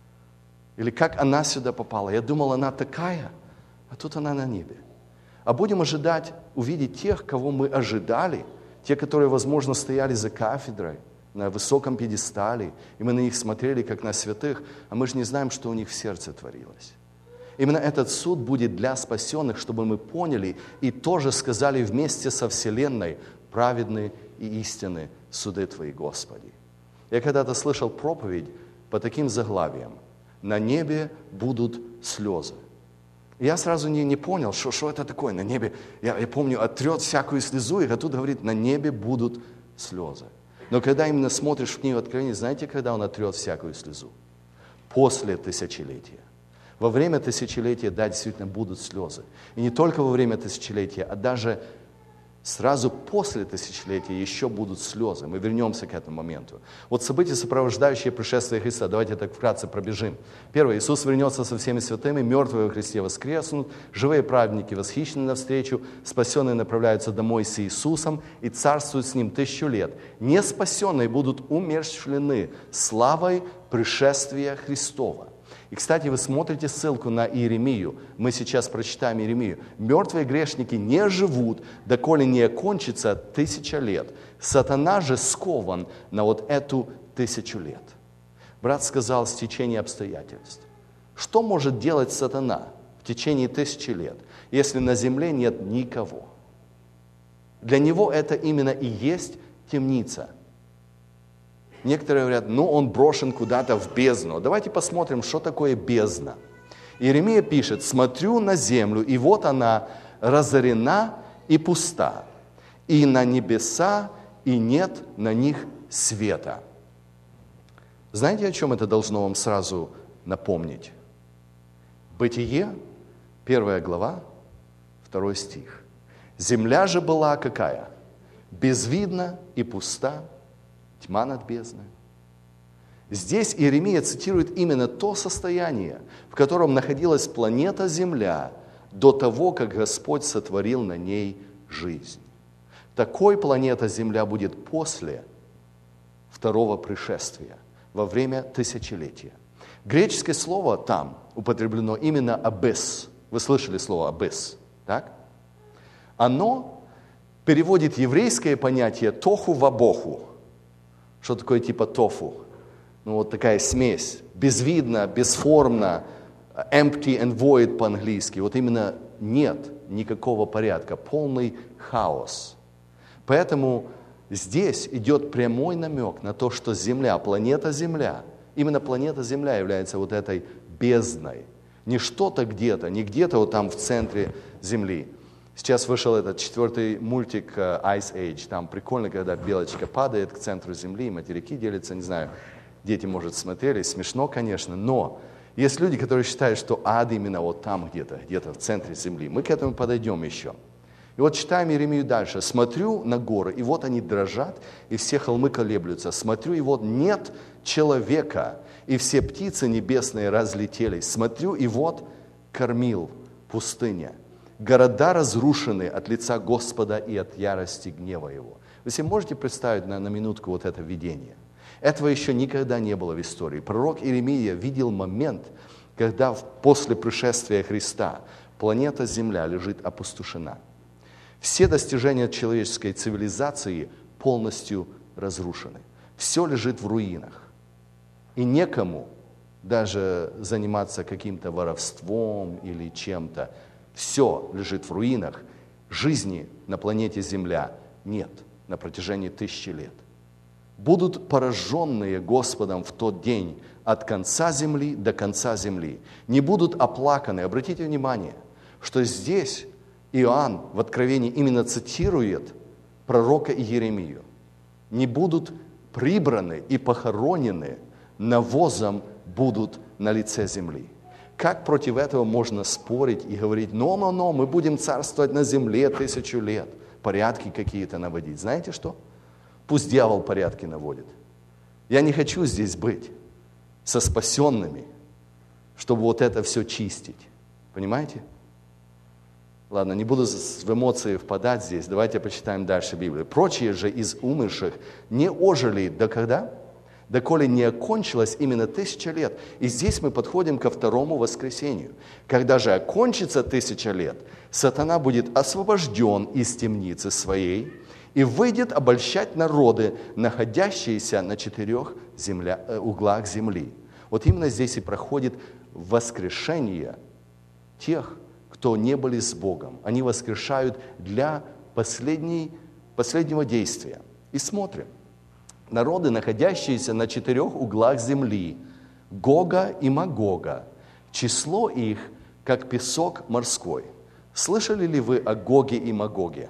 Или как она сюда попала? Я думал, она такая, а тут она на небе. А будем ожидать, увидеть тех, кого мы ожидали, те, которые, возможно, стояли за кафедрой, на высоком пьедестале, и мы на них смотрели, как на святых, а мы же не знаем, что у них в сердце творилось. Именно этот суд будет для спасенных, чтобы мы поняли и тоже сказали вместе со Вселенной праведные и истинные суды Твои, Господи. Я когда-то слышал проповедь по таким заглавиям. На небе будут слезы. И я сразу не, не понял, что, что это такое на небе. Я, я помню, оттрет всякую слезу, и тут говорит, на небе будут слезы. Но когда именно смотришь в книгу Откровения, знаете, когда он оттрет всякую слезу? После тысячелетия. Во время тысячелетия, да, действительно будут слезы. И не только во время тысячелетия, а даже сразу после тысячелетия еще будут слезы. Мы вернемся к этому моменту. Вот события, сопровождающие пришествие Христа. Давайте так вкратце пробежим. Первое. Иисус вернется со всеми святыми, мертвые во Христе воскреснут, живые праведники восхищены навстречу, спасенные направляются домой с Иисусом и царствуют с Ним тысячу лет. Неспасенные будут умерщвлены славой пришествия Христова. И, кстати, вы смотрите ссылку на Иеремию. Мы сейчас прочитаем Иеремию. Мертвые грешники не живут, доколе не окончится тысяча лет. Сатана же скован на вот эту тысячу лет. Брат сказал, стечение обстоятельств. Что может делать сатана в течение тысячи лет, если на земле нет никого? Для него это именно и есть темница. Некоторые говорят, ну он брошен куда-то в бездну. Давайте посмотрим, что такое бездна. Иеремия пишет, смотрю на землю, и вот она разорена и пуста, и на небеса, и нет на них света. Знаете, о чем это должно вам сразу напомнить? Бытие, первая глава, второй стих. Земля же была какая? Безвидна и пуста, тьма над бездной. Здесь Иеремия цитирует именно то состояние, в котором находилась планета Земля до того, как Господь сотворил на ней жизнь. Такой планета Земля будет после второго пришествия, во время тысячелетия. Греческое слово там употреблено именно «абесс». Вы слышали слово «абесс», так? Оно переводит еврейское понятие «тоху вабоху». Что такое типа тофу? Ну, вот такая смесь. Безвидно, бесформно, empty and void по-английски. Вот именно нет никакого порядка, полный хаос. Поэтому здесь идет прямой намек на то, что Земля, планета Земля, именно планета Земля является вот этой бездной, Не что-то где-то, не где-то вот там в центре земли. Сейчас вышел этот четвертый мультик Ice Age. Там прикольно, когда белочка падает к центру земли, материки делятся, не знаю, дети, может, смотрели, смешно, конечно, но есть люди, которые считают, что ад именно вот там где-то, где-то в центре земли. Мы к этому подойдем еще. И вот читаем Иеремию дальше. «Смотрю на горы, и вот они дрожат, и все холмы колеблются. Смотрю, и вот нет человека, и все птицы небесные разлетелись. Смотрю, и вот кормил пустыня. Города разрушены от лица Господа и от ярости гнева Его». Вы себе можете представить на, на минутку вот это видение? Этого еще никогда не было в истории. Пророк Иеремия видел момент, когда после пришествия Христа планета Земля лежит опустошена. Все достижения человеческой цивилизации полностью разрушены. Все лежит в руинах. И некому даже заниматься каким-то воровством или чем-то. Все лежит в руинах. Жизни на планете Земля нет на протяжении тысячи лет. Будут пораженные Господом в тот день от конца земли до конца земли. Не будут оплаканы. Обратите внимание, что здесь Иоанн в Откровении именно цитирует пророка Иеремию. Не будут прибраны и похоронены, навозом будут на лице земли. Как против этого можно спорить и говорить: но-но-но, мы будем царствовать на земле тысячу лет, порядки какие-то наводить? Знаете что? Пусть дьявол порядки наводит. Я не хочу здесь быть со спасенными, чтобы вот это все чистить. Понимаете? Ладно, не буду в эмоции впадать здесь. Давайте почитаем дальше Библию. «Прочие же из умерших не ожили до когда? Доколе не окончилась именно тысяча лет». И здесь мы подходим ко второму воскресению. Когда же окончится тысяча лет, сатана будет освобожден из темницы своей и выйдет обольщать народы, находящиеся на четырех земля, углах земли. Вот именно здесь и проходит воскрешение тех, кто не были с Богом. Они воскрешают для последней, последнего действия. И смотрим. Народы, находящиеся на четырех углах земли, Гога и Магога, число их, как песок морской. Слышали ли вы о Гоге и Магоге?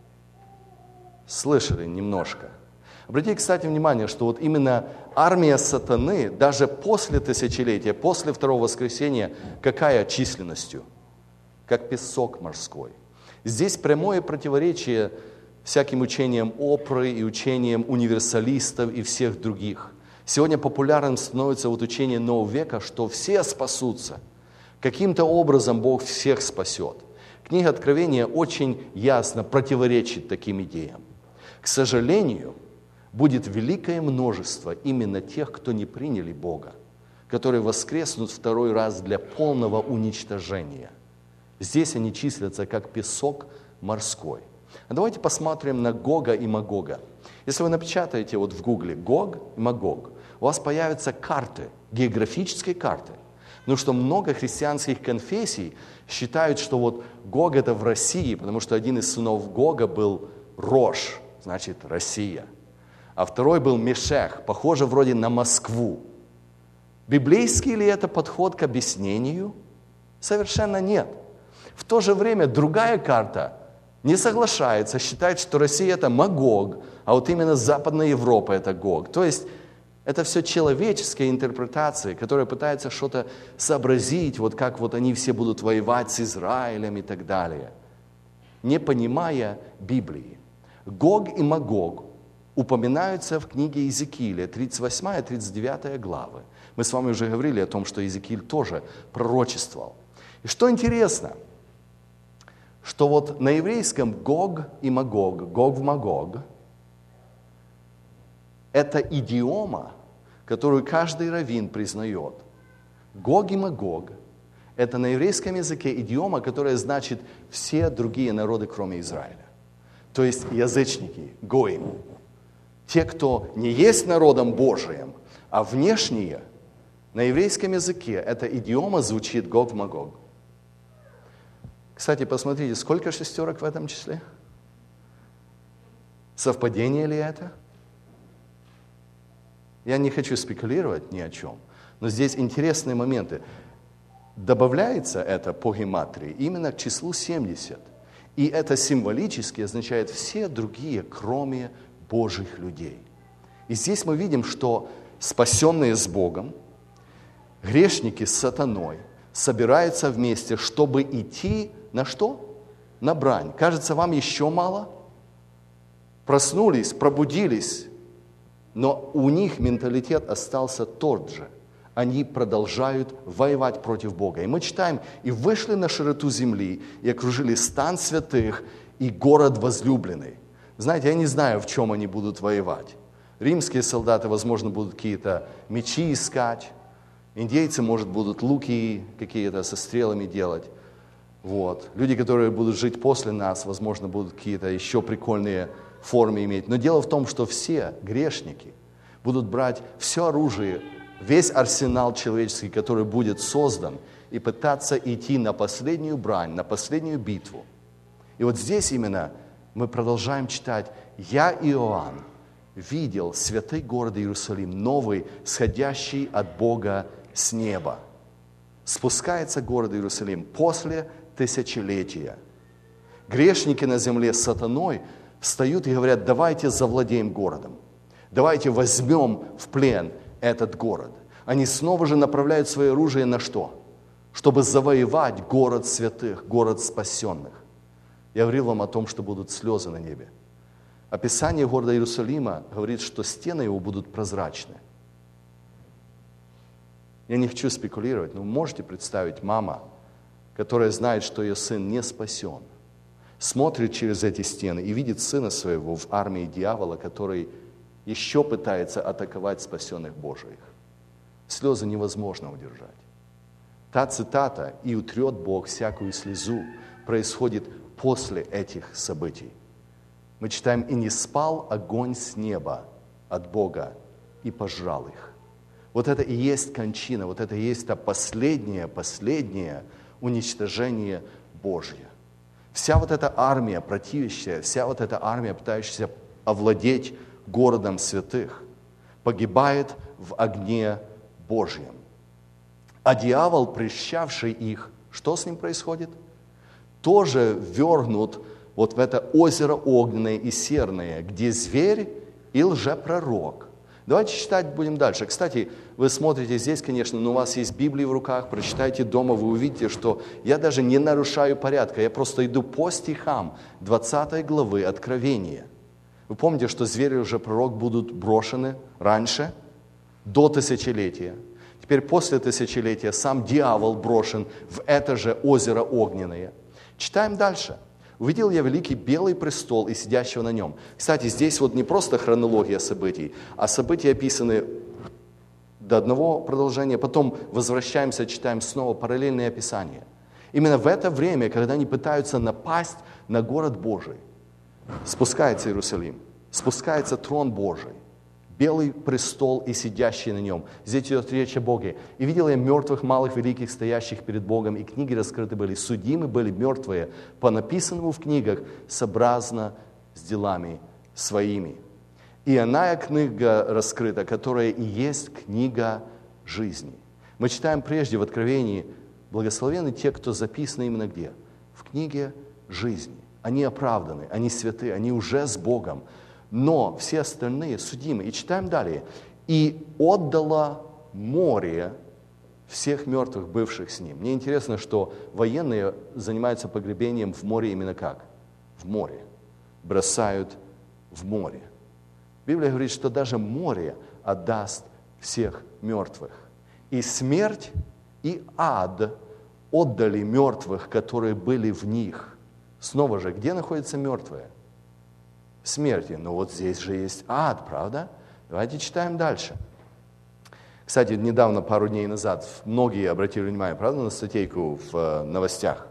Слышали немножко. Обратите, кстати, внимание, что вот именно армия сатаны, даже после тысячелетия, после второго воскресения, какая численностью? Как песок морской. Здесь прямое противоречие всяким учениям Опры и учениям универсалистов и всех других. Сегодня популярным становится вот учение нового века, что все спасутся. Каким-то образом Бог всех спасет. Книга Откровения очень ясно противоречит таким идеям. К сожалению, будет великое множество именно тех, кто не приняли Бога, которые воскреснут второй раз для полного уничтожения. Здесь они числятся как песок морской. А давайте посмотрим на Гога и Магога. Если вы напечатаете вот в Гугле Гог и Магог, у вас появятся карты, географические карты. Потому что много христианских конфессий считают, что вот Гог это в России, потому что один из сынов Гога был Рош, значит Россия. А второй был Мешех, похоже вроде на Москву. Библейский ли это подход к объяснению? Совершенно нет. В то же время другая карта не соглашается, считает, что Россия это Магог, а вот именно Западная Европа это Гог. То есть это все человеческие интерпретации, которые пытаются что-то сообразить, вот как вот они все будут воевать с Израилем и так далее, не понимая Библии. Гог и Магог упоминаются в книге Иезекииля, тридцать восьмая тридцать девятая главы. Мы с вами уже говорили о том, что Иезекииль тоже пророчествовал. И что интересно, что вот на еврейском Гог и Магог, Гог в Магог, это идиома, которую каждый раввин признает. Гог и Магог – это на еврейском языке идиома, которая значит все другие народы, кроме Израиля. То есть язычники, гоим, те, кто не есть народом Божиим, а внешние, на еврейском языке эта идиома звучит Гог в Магог. Кстати, посмотрите, сколько шестерок в этом числе? Совпадение ли это? Я не хочу спекулировать ни о чем, но здесь интересные моменты. добавляется это по гематрии именно к числу семьдесят. И это символически означает все другие, кроме Божьих людей. И здесь мы видим, что спасенные с Богом, грешники с сатаной собираются вместе, чтобы идти на что? На брань. Кажется, вам еще мало? Проснулись, пробудились, но у них менталитет остался тот же. Они продолжают воевать против Бога. И мы читаем, и вышли на широту земли, и окружили стан святых и город возлюбленный. Знаете, я не знаю, в чем они будут воевать. Римские солдаты, возможно, будут какие-то мечи искать. Индейцы, может, будут луки какие-то со стрелами делать. Вот. Люди, которые будут жить после нас, возможно, будут какие-то еще прикольные формы иметь. Но дело в том, что все грешники будут брать все оружие, весь арсенал человеческий, который будет создан, и пытаться идти на последнюю брань, на последнюю битву. И вот здесь именно мы продолжаем читать: «Я, Иоанн, видел святый город Иерусалим, новый, сходящий от Бога с неба». Спускается город Иерусалим после тысячелетия. Грешники на земле с сатаной встают и говорят: давайте завладеем городом, давайте возьмем в плен этот город. Они снова же направляют свое оружие на что? Чтобы завоевать город святых, город спасенных. Я говорил вам о том, что будут слезы на небе. Описание города Иерусалима говорит, что стены его будут прозрачны. Я не хочу спекулировать, но можете представить, мама, которая знает, что ее сын не спасен, смотрит через эти стены и видит сына своего в армии дьявола, который еще пытается атаковать спасенных Божиих. Слезы невозможно удержать. Та цитата «И утрет Бог всякую слезу» происходит после этих событий. Мы читаем: «И не спал огонь с неба от Бога, и пожрал их». Вот это и есть кончина, вот это и есть то последнее, последнее уничтожение Божье. Вся вот эта армия противящая, вся вот эта армия, пытающаяся овладеть городом святых, погибает в огне Божьем. А дьявол, прельщавший их, что с ним происходит? Тоже ввергнут вот в это озеро огненное и серное, где зверь и лжепророк. Давайте читать будем дальше. Кстати, вы смотрите здесь, конечно, но у вас есть Библия в руках, прочитайте дома, вы увидите, что я даже не нарушаю порядка, я просто иду по стихам двадцатой главы Откровения. Вы помните, что зверь и лжепророк будут брошены раньше, до тысячелетия. Теперь после тысячелетия сам дьявол брошен в это же озеро огненное. Читаем дальше. «Увидел я великий белый престол и сидящего на нем». Кстати, здесь вот не просто хронология событий, а события описаны до одного продолжения, потом возвращаемся, читаем снова параллельные описания. Именно в это время, когда они пытаются напасть на город Божий, спускается Иерусалим, спускается трон Божий, белый престол и сидящий на нем. Здесь идет речь о Боге. «И видел я мертвых, малых, великих, стоящих перед Богом, и книги раскрыты были. Судимы были мертвые по написанному в книгах, сообразно с делами своими. И иная книга раскрыта, которая и есть книга жизни». Мы читаем прежде в Откровении: «Благословенны те, кто записаны именно где? В книге жизни». Они оправданы, они святы, они уже с Богом. Но все остальные судимы. И читаем далее. «И отдало море всех мертвых, бывших с ним». Мне интересно, что военные занимаются погребением в море именно как? В море. Бросают в море. Библия говорит, что даже море отдаст всех мертвых. И смерть, и ад отдали мертвых, которые были в них. Снова же, где находятся мертвые? В смерти. Но вот здесь же есть ад, правда? Давайте читаем дальше. Кстати, недавно, пару дней назад, многие обратили внимание, правда, на статейку в новостях.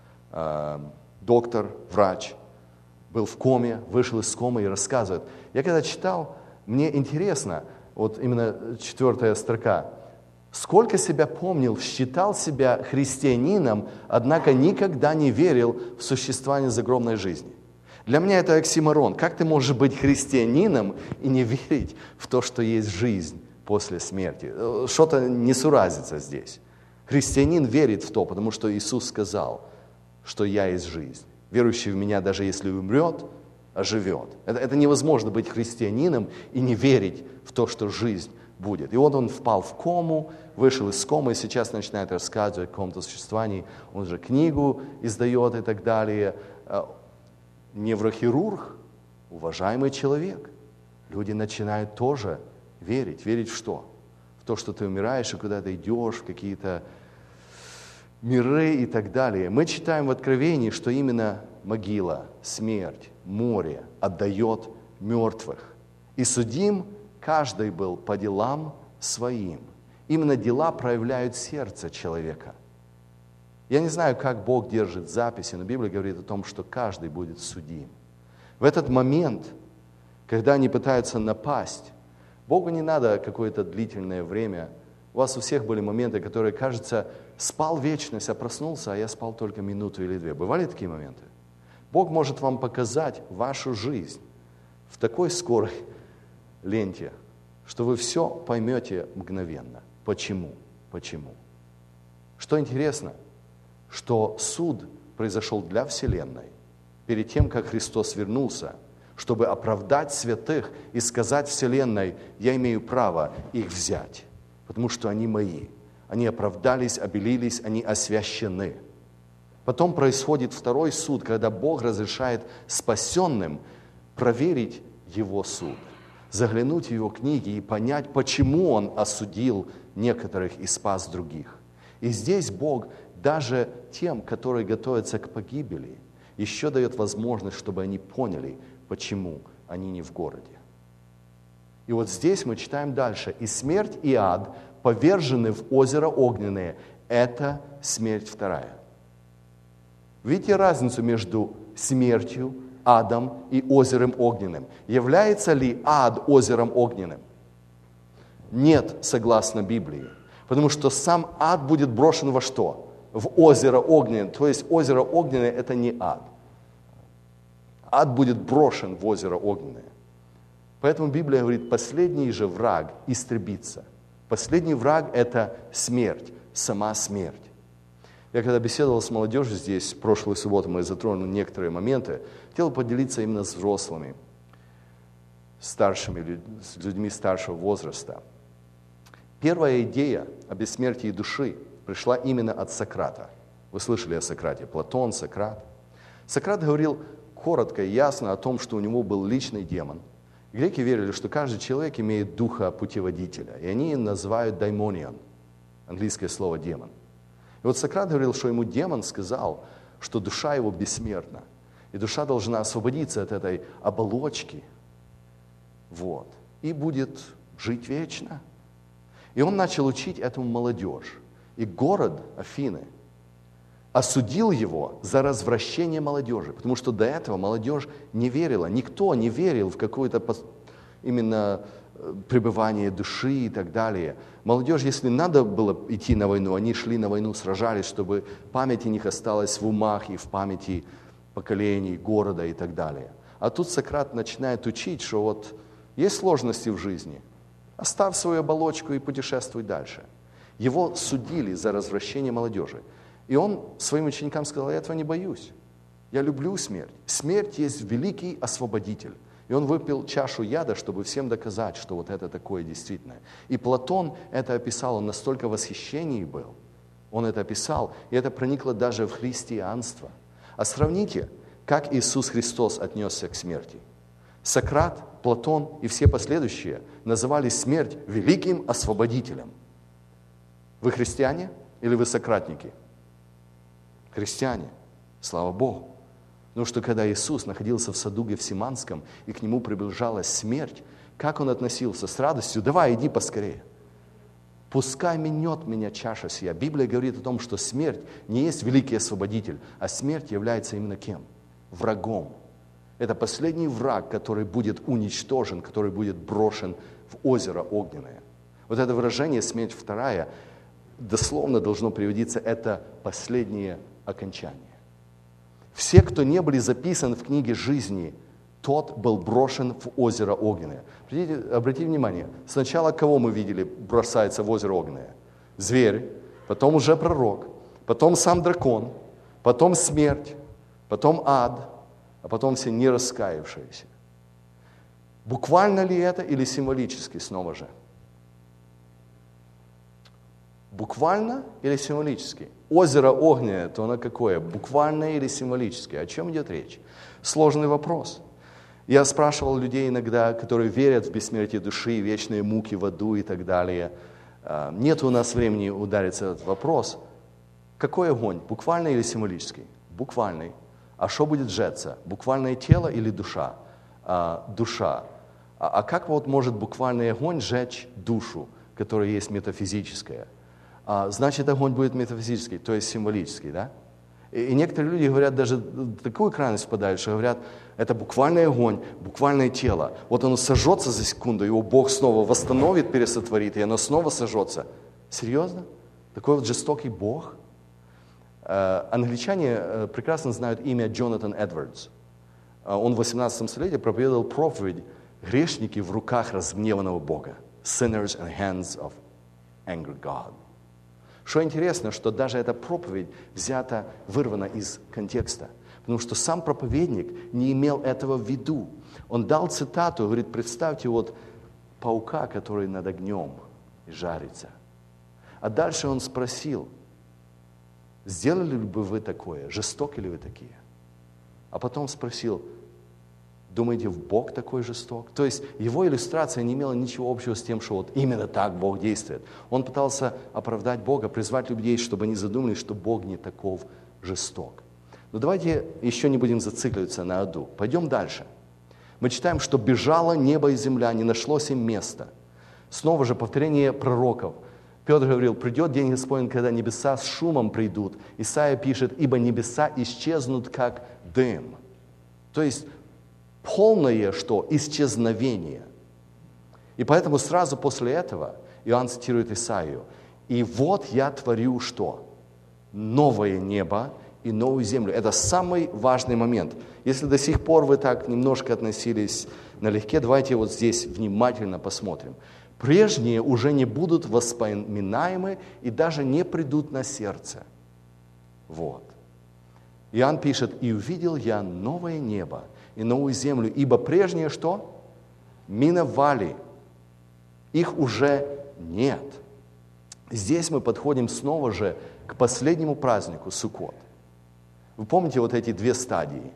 Доктор, врач, был в коме, вышел из комы и рассказывает. Я когда читал, мне интересно, вот именно четвертая строка. «Сколько себя помнил, считал себя христианином, однако никогда не верил в существование загробной жизни». Для меня это оксиморон. Как ты можешь быть христианином и не верить в то, что есть жизнь после смерти? Что-то несуразится здесь. Христианин верит в то, потому что Иисус сказал, что «Я есть жизнь». Верующий в Меня, даже если умрет, оживет. Это, это невозможно быть христианином и не верить в то, что жизнь будет. И вот он впал в кому, вышел из комы, и сейчас начинает рассказывать о каком-то существовании. Он же книгу издает и так далее. Неврохирург, уважаемый человек. Люди начинают тоже верить. Верить в что? В то, что ты умираешь и куда-то идешь, в какие-то миры и так далее. Мы читаем в Откровении, что именно могила, смерть, море отдает мертвых. И судим каждый был по делам своим. Именно дела проявляют сердце человека. Я не знаю, как Бог держит записи, но Библия говорит о том, что каждый будет судим. В этот момент, когда они пытаются напасть, Богу не надо какое-то длительное время. У вас у всех были моменты, которые, кажется, спал вечность, а проснулся, а я спал только минуту или две. Бывали такие моменты? Бог может вам показать вашу жизнь в такой скорой ленте, что вы все поймете мгновенно. Почему? Почему? Что интересно, что суд произошел для Вселенной перед тем, как Христос вернулся, чтобы оправдать святых и сказать Вселенной: я имею право их взять, потому что они мои. Они оправдались, обелились, они освящены. Потом происходит второй суд, когда Бог разрешает спасенным проверить его суд, заглянуть в его книги и понять, почему он осудил некоторых и спас других. И здесь Бог даже тем, которые готовятся к погибели, еще дает возможность, чтобы они поняли, почему они не в городе. И вот здесь мы читаем дальше. «И смерть, и ад повержены в озеро огненное». Это смерть вторая. Видите разницу между смертью, адом и озером огненным? Является ли ад озером огненным? Нет, согласно Библии. Потому что сам ад будет брошен во что? В озеро огненное. То есть озеро огненное – это не ад. Ад будет брошен в озеро огненное. Поэтому Библия говорит, последний же враг истребится. Последний враг – это смерть, сама смерть. Я когда беседовал с молодежью здесь, в прошлую субботу мы затронули некоторые моменты, хотел поделиться именно с взрослыми, старшими, с людьми старшего возраста. Первая идея о бессмертии души пришла именно от Сократа. Вы слышали о Сократе? Платон, Сократ. Сократ говорил коротко и ясно о том, что у него был личный демон. Греки верили, что каждый человек имеет духа путеводителя, и они называют даймонион, английское слово демон. И вот Сократ говорил, что ему демон сказал, что душа его бессмертна, и душа должна освободиться от этой оболочки, вот, и будет жить вечно. И он начал учить этому молодежь. И город Афины осудил его за развращение молодежи, потому что до этого молодежь не верила, никто не верил в какое-то именно пребывание души и так далее. Молодежь, если надо было идти на войну, они шли на войну, сражались, чтобы память о них осталась в умах и в памяти поколений, города и так далее. А тут Сократ начинает учить, что вот есть сложности в жизни, оставь свою оболочку и путешествуй дальше. Его судили за развращение молодежи. И он своим ученикам сказал: я этого не боюсь, я люблю смерть. Смерть есть великий освободитель. И он выпил чашу яда, чтобы всем доказать, что вот это такое действительное. И Платон это описал, он настолько в восхищении был. Он это описал, и это проникло даже в христианство. А сравните, как Иисус Христос отнесся к смерти. Сократ, Платон и все последующие называли смерть великим освободителем. Вы христиане или вы сократники? Христиане. Слава Богу. Потому что когда Иисус находился в саду Гефсиманском, и к нему приближалась смерть, как он относился? С радостью: давай, иди поскорее. Пускай минет меня чаша сия. Библия говорит о том, что смерть не есть великий освободитель, а смерть является именно кем? Врагом. Это последний враг, который будет уничтожен, который будет брошен в озеро огненное. Вот это выражение «смерть вторая» дословно должно переводиться: это последнее окончание. Все, кто не были записаны в книге жизни, тот был брошен в озеро огненное. Обратите, обратите внимание, сначала кого мы видели бросается в озеро огненное? Зверь, потом уже пророк, потом сам дракон, потом смерть, потом ад, а потом все не раскаявшиеся. Буквально ли это или символически снова же? Буквально или символически? Озеро огненное, то оно какое? Буквально или символически? О чем идет речь? Сложный вопрос. Я спрашивал людей иногда, которые верят в бессмертие души, вечные муки в аду и так далее. Нет у нас времени удариться в этот вопрос. Какой огонь? Буквальный или символический? Буквальный. А что будет сжечься? Буквальное тело или душа? А, душа. А, а как вот может буквальный огонь сжечь душу, которая есть метафизическая? А, значит, огонь будет метафизический, то есть символический, да? И, и некоторые люди говорят, даже в такую крайность впадают, что говорят, это буквальный огонь, буквальное тело. Вот оно сожжется за секунду, его Бог снова восстановит, пересотворит, и оно снова сожжется. Серьезно? Такой вот жестокий Бог? Англичане прекрасно знают имя Джонатан Эдвардс. Он в восемнадцатом столетии проповедовал проповедь «Грешники в руках разгневанного Бога». Sinners in the hands of angry God. Что интересно, что даже эта проповедь взята, вырвана из контекста. Потому что сам проповедник не имел этого в виду. Он дал цитату, говорит, представьте вот паука, который над огнем и жарится. А дальше он спросил, сделали ли бы вы такое, жестоки ли вы такие? А потом спросил, думаете, Бог такой жесток? То есть его иллюстрация не имела ничего общего с тем, что вот именно так Бог действует. Он пытался оправдать Бога, призвать людей, чтобы они задумались, что Бог не таков жесток. Но давайте еще не будем зацикливаться на аду. Пойдем дальше. Мы читаем, что бежало небо и земля, не нашлось им места. Снова же повторение пророков. Петр говорил, придет день Господень, когда небеса с шумом придут. Исаия пишет, ибо небеса исчезнут, как дым. То есть полное что? Исчезновение. И поэтому сразу после этого Иоанн цитирует Исаию. И вот я творю что? Новое небо и новую землю. Это самый важный момент. Если до сих пор вы так немножко относились налегке, давайте вот здесь внимательно посмотрим. Прежние уже не будут воспоминаемы и даже не придут на сердце. Вот. Иоанн пишет, и увидел я новое небо и новую землю, ибо прежние что? Миновали. Их уже нет. Здесь мы подходим снова же к последнему празднику Суккот. Вы помните вот эти две стадии?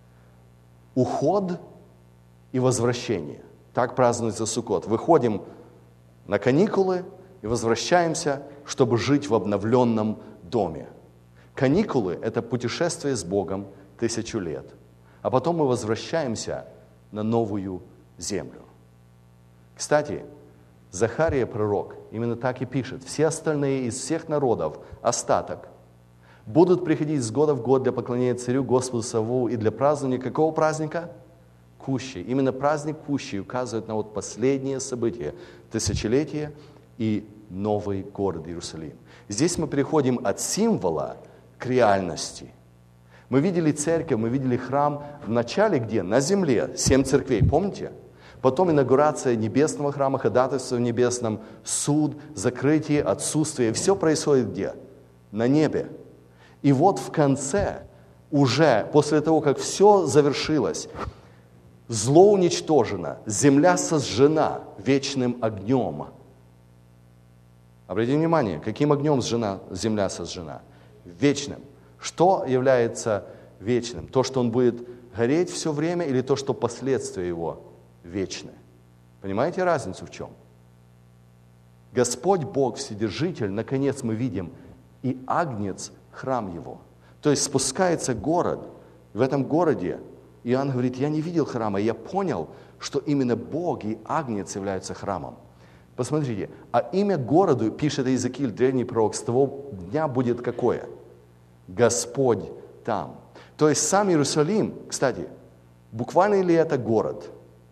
Уход и возвращение. Так празднуется Суккот. Выходим на каникулы и возвращаемся, чтобы жить в обновленном доме. Каникулы – это путешествие с Богом тысячу лет. А потом мы возвращаемся на новую землю. Кстати, Захария, пророк, именно так и пишет. Все остальные из всех народов, остаток, будут приходить с года в год для поклонения царю Господу Саввоу и для празднования какого праздника? Кущи. Именно праздник Кущи указывает на вот последнее событие, тысячелетие и новый город Иерусалим. Здесь мы переходим от символа к реальности. Мы видели церковь, мы видели храм в начале где? На земле, семь церквей, помните? Потом инаугурация небесного храма, ходатайство в небесном, суд, закрытие, отсутствие. Все происходит где? На небе. И вот в конце, уже после того, как все завершилось, зло уничтожено, земля сожжена вечным огнем. Обратите внимание, каким огнем сжена, земля сожжена? Вечным. Что является вечным? То, что он будет гореть все время, или то, что последствия его вечны? Понимаете разницу в чем? Господь Бог Вседержитель, наконец мы видим, и Агнец – храм его. То есть спускается город, в этом городе Иоанн говорит, я не видел храма, я понял, что именно Бог и Агнец являются храмом. Посмотрите, а имя городу, пишет Иезекииль, древний пророк, с того дня будет какое? Господь там. То есть сам Иерусалим, кстати, буквально ли это город?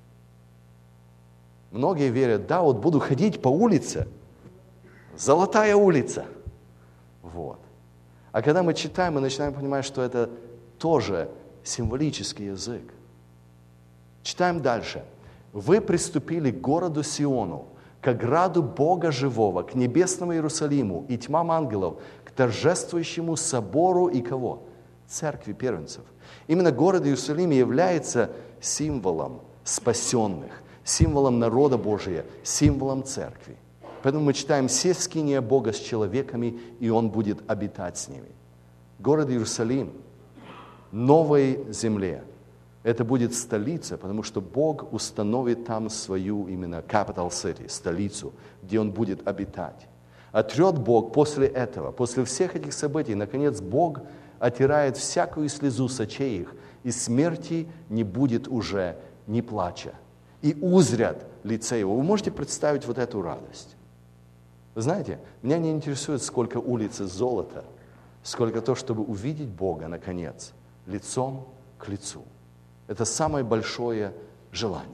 Многие верят, да, вот буду ходить по улице, золотая улица. Вот. А когда мы читаем, мы начинаем понимать, что это тоже символический язык. Читаем дальше. Вы приступили к городу Сиону, к ограду Бога живого, к небесному Иерусалиму и тьмам ангелов, к торжествующему собору и кого? Церкви первенцев. Именно город Иерусалим является символом спасенных, символом народа Божия, символом церкви. Поэтому мы читаем «Се скиния Бога с человеками, и Он будет обитать с ними». Город Иерусалим, новой земле, это будет столица, потому что Бог установит там свою именно capital city, столицу, где Он будет обитать. Отрет Бог после этого, после всех этих событий, наконец Бог отирает всякую слезу с очей их, и смерти не будет уже ни плача. И узрят лице Его. Вы можете представить вот эту радость? Вы знаете, меня не интересует, сколько улиц из золота, сколько то, чтобы увидеть Бога, наконец, лицом к лицу. Это самое большое желание.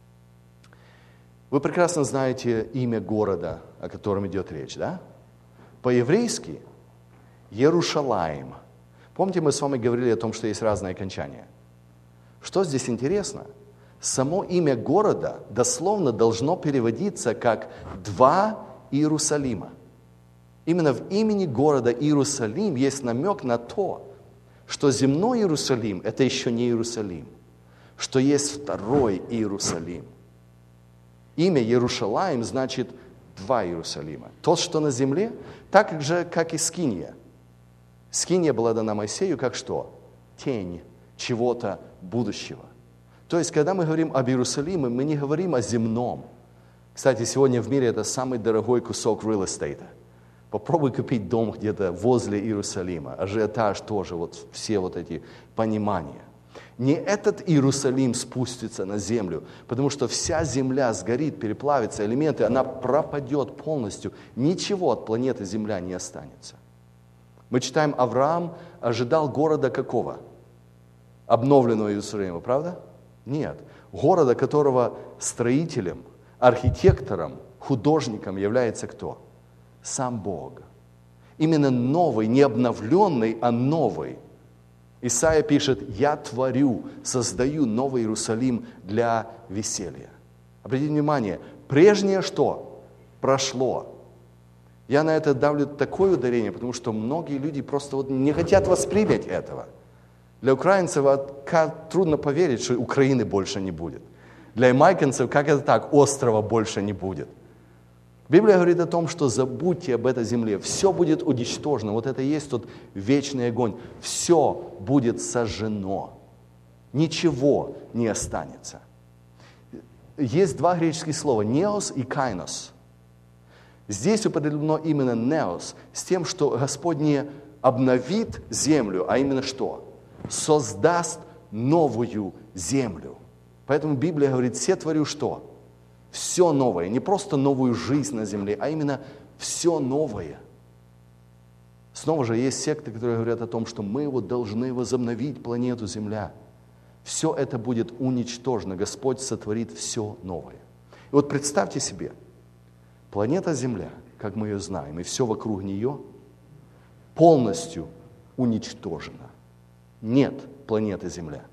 Вы прекрасно знаете имя города, о котором идет речь, да? По-еврейски Иерушалаим. Помните, мы с вами говорили о том, что есть разные окончания? Что здесь интересно? Само имя города дословно должно переводиться как «два Иерусалима». Именно в имени города Иерусалим есть намек на то, что земной Иерусалим – это еще не Иерусалим, что есть второй Иерусалим. Имя Иерушалаим значит два Иерусалима. Тот, что на земле, так же, как и Скиния. Скиния была дана Моисею как что? Тень чего-то будущего. То есть, когда мы говорим об Иерусалиме, мы не говорим о земном. Кстати, сегодня в мире это самый дорогой кусок real estate. Попробуй купить дом где-то возле Иерусалима. Ажиотаж тоже, вот все вот эти понимания. Не этот Иерусалим спустится на землю, потому что вся земля сгорит, переплавится, элементы, она пропадет полностью. Ничего от планеты Земля не останется. Мы читаем, Авраам ожидал города какого? Обновленного Иерусалима, правда? Нет. Города, которого строителем, архитектором, художником является кто? Сам Бог. Именно новый, не обновленный, а новый. Исайя пишет: «Я творю, создаю новый Иерусалим для веселья». Обратите внимание, прежнее что? Прошло. Я на это давлю такое ударение, потому что многие люди просто вот не хотят воспринять этого. Для украинцев как трудно поверить, что Украины больше не будет. Для ямайканцев, как это так, острова больше не будет. Библия говорит о том, что забудьте об этой земле, все будет уничтожено. Вот это и есть тот вечный огонь. Все будет сожжено. Ничего не останется. Есть два греческих слова, неос и кайнос. Здесь употреблено именно неос, с тем, что Господь не обновит землю, а именно что? Создаст новую землю. Поэтому Библия говорит: «Се творю что?» Все новое, не просто новую жизнь на земле, а именно все новое. Снова же есть секты, которые говорят о том, что мы вот должны возобновить планету Земля. Все это будет уничтожено, Господь сотворит все новое. И вот представьте себе, планета Земля, как мы ее знаем, и все вокруг нее полностью уничтожено. Нет планеты Земля.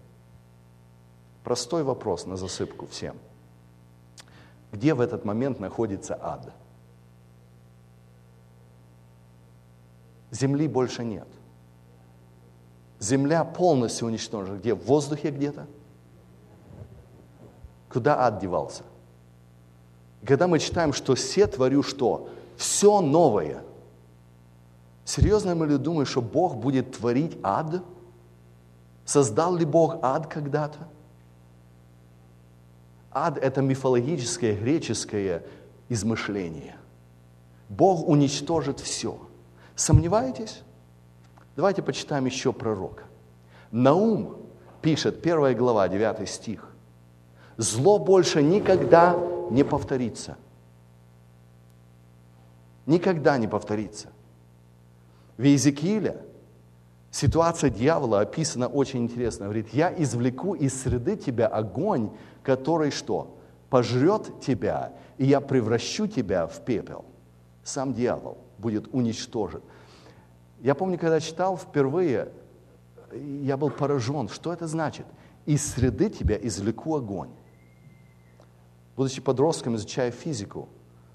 Простой вопрос на засыпку всем. Где в этот момент находится ад? Земли больше нет. Земля полностью уничтожена. Где? В воздухе где-то? Куда ад девался? Когда мы читаем, что «се творю что?» Все новое. Серьезно мы ли думаем, что Бог будет творить ад? Создал ли Бог ад когда-то? Ад – это мифологическое, греческое измышление. Бог уничтожит все. Сомневаетесь? Давайте почитаем еще пророка. Наум пишет, первая глава, девятый стих. «Зло больше никогда не повторится». Никогда не повторится. В Иезекииле ситуация дьявола описана очень интересно. Говорит: «Я извлеку из среды тебя огонь, который что? Пожрет тебя, и я превращу тебя в пепел». Сам дьявол будет уничтожен. Я помню, когда читал впервые, я был поражен. Что это значит? «Из среды тебя извлеку огонь». Будучи подростком, изучая физику,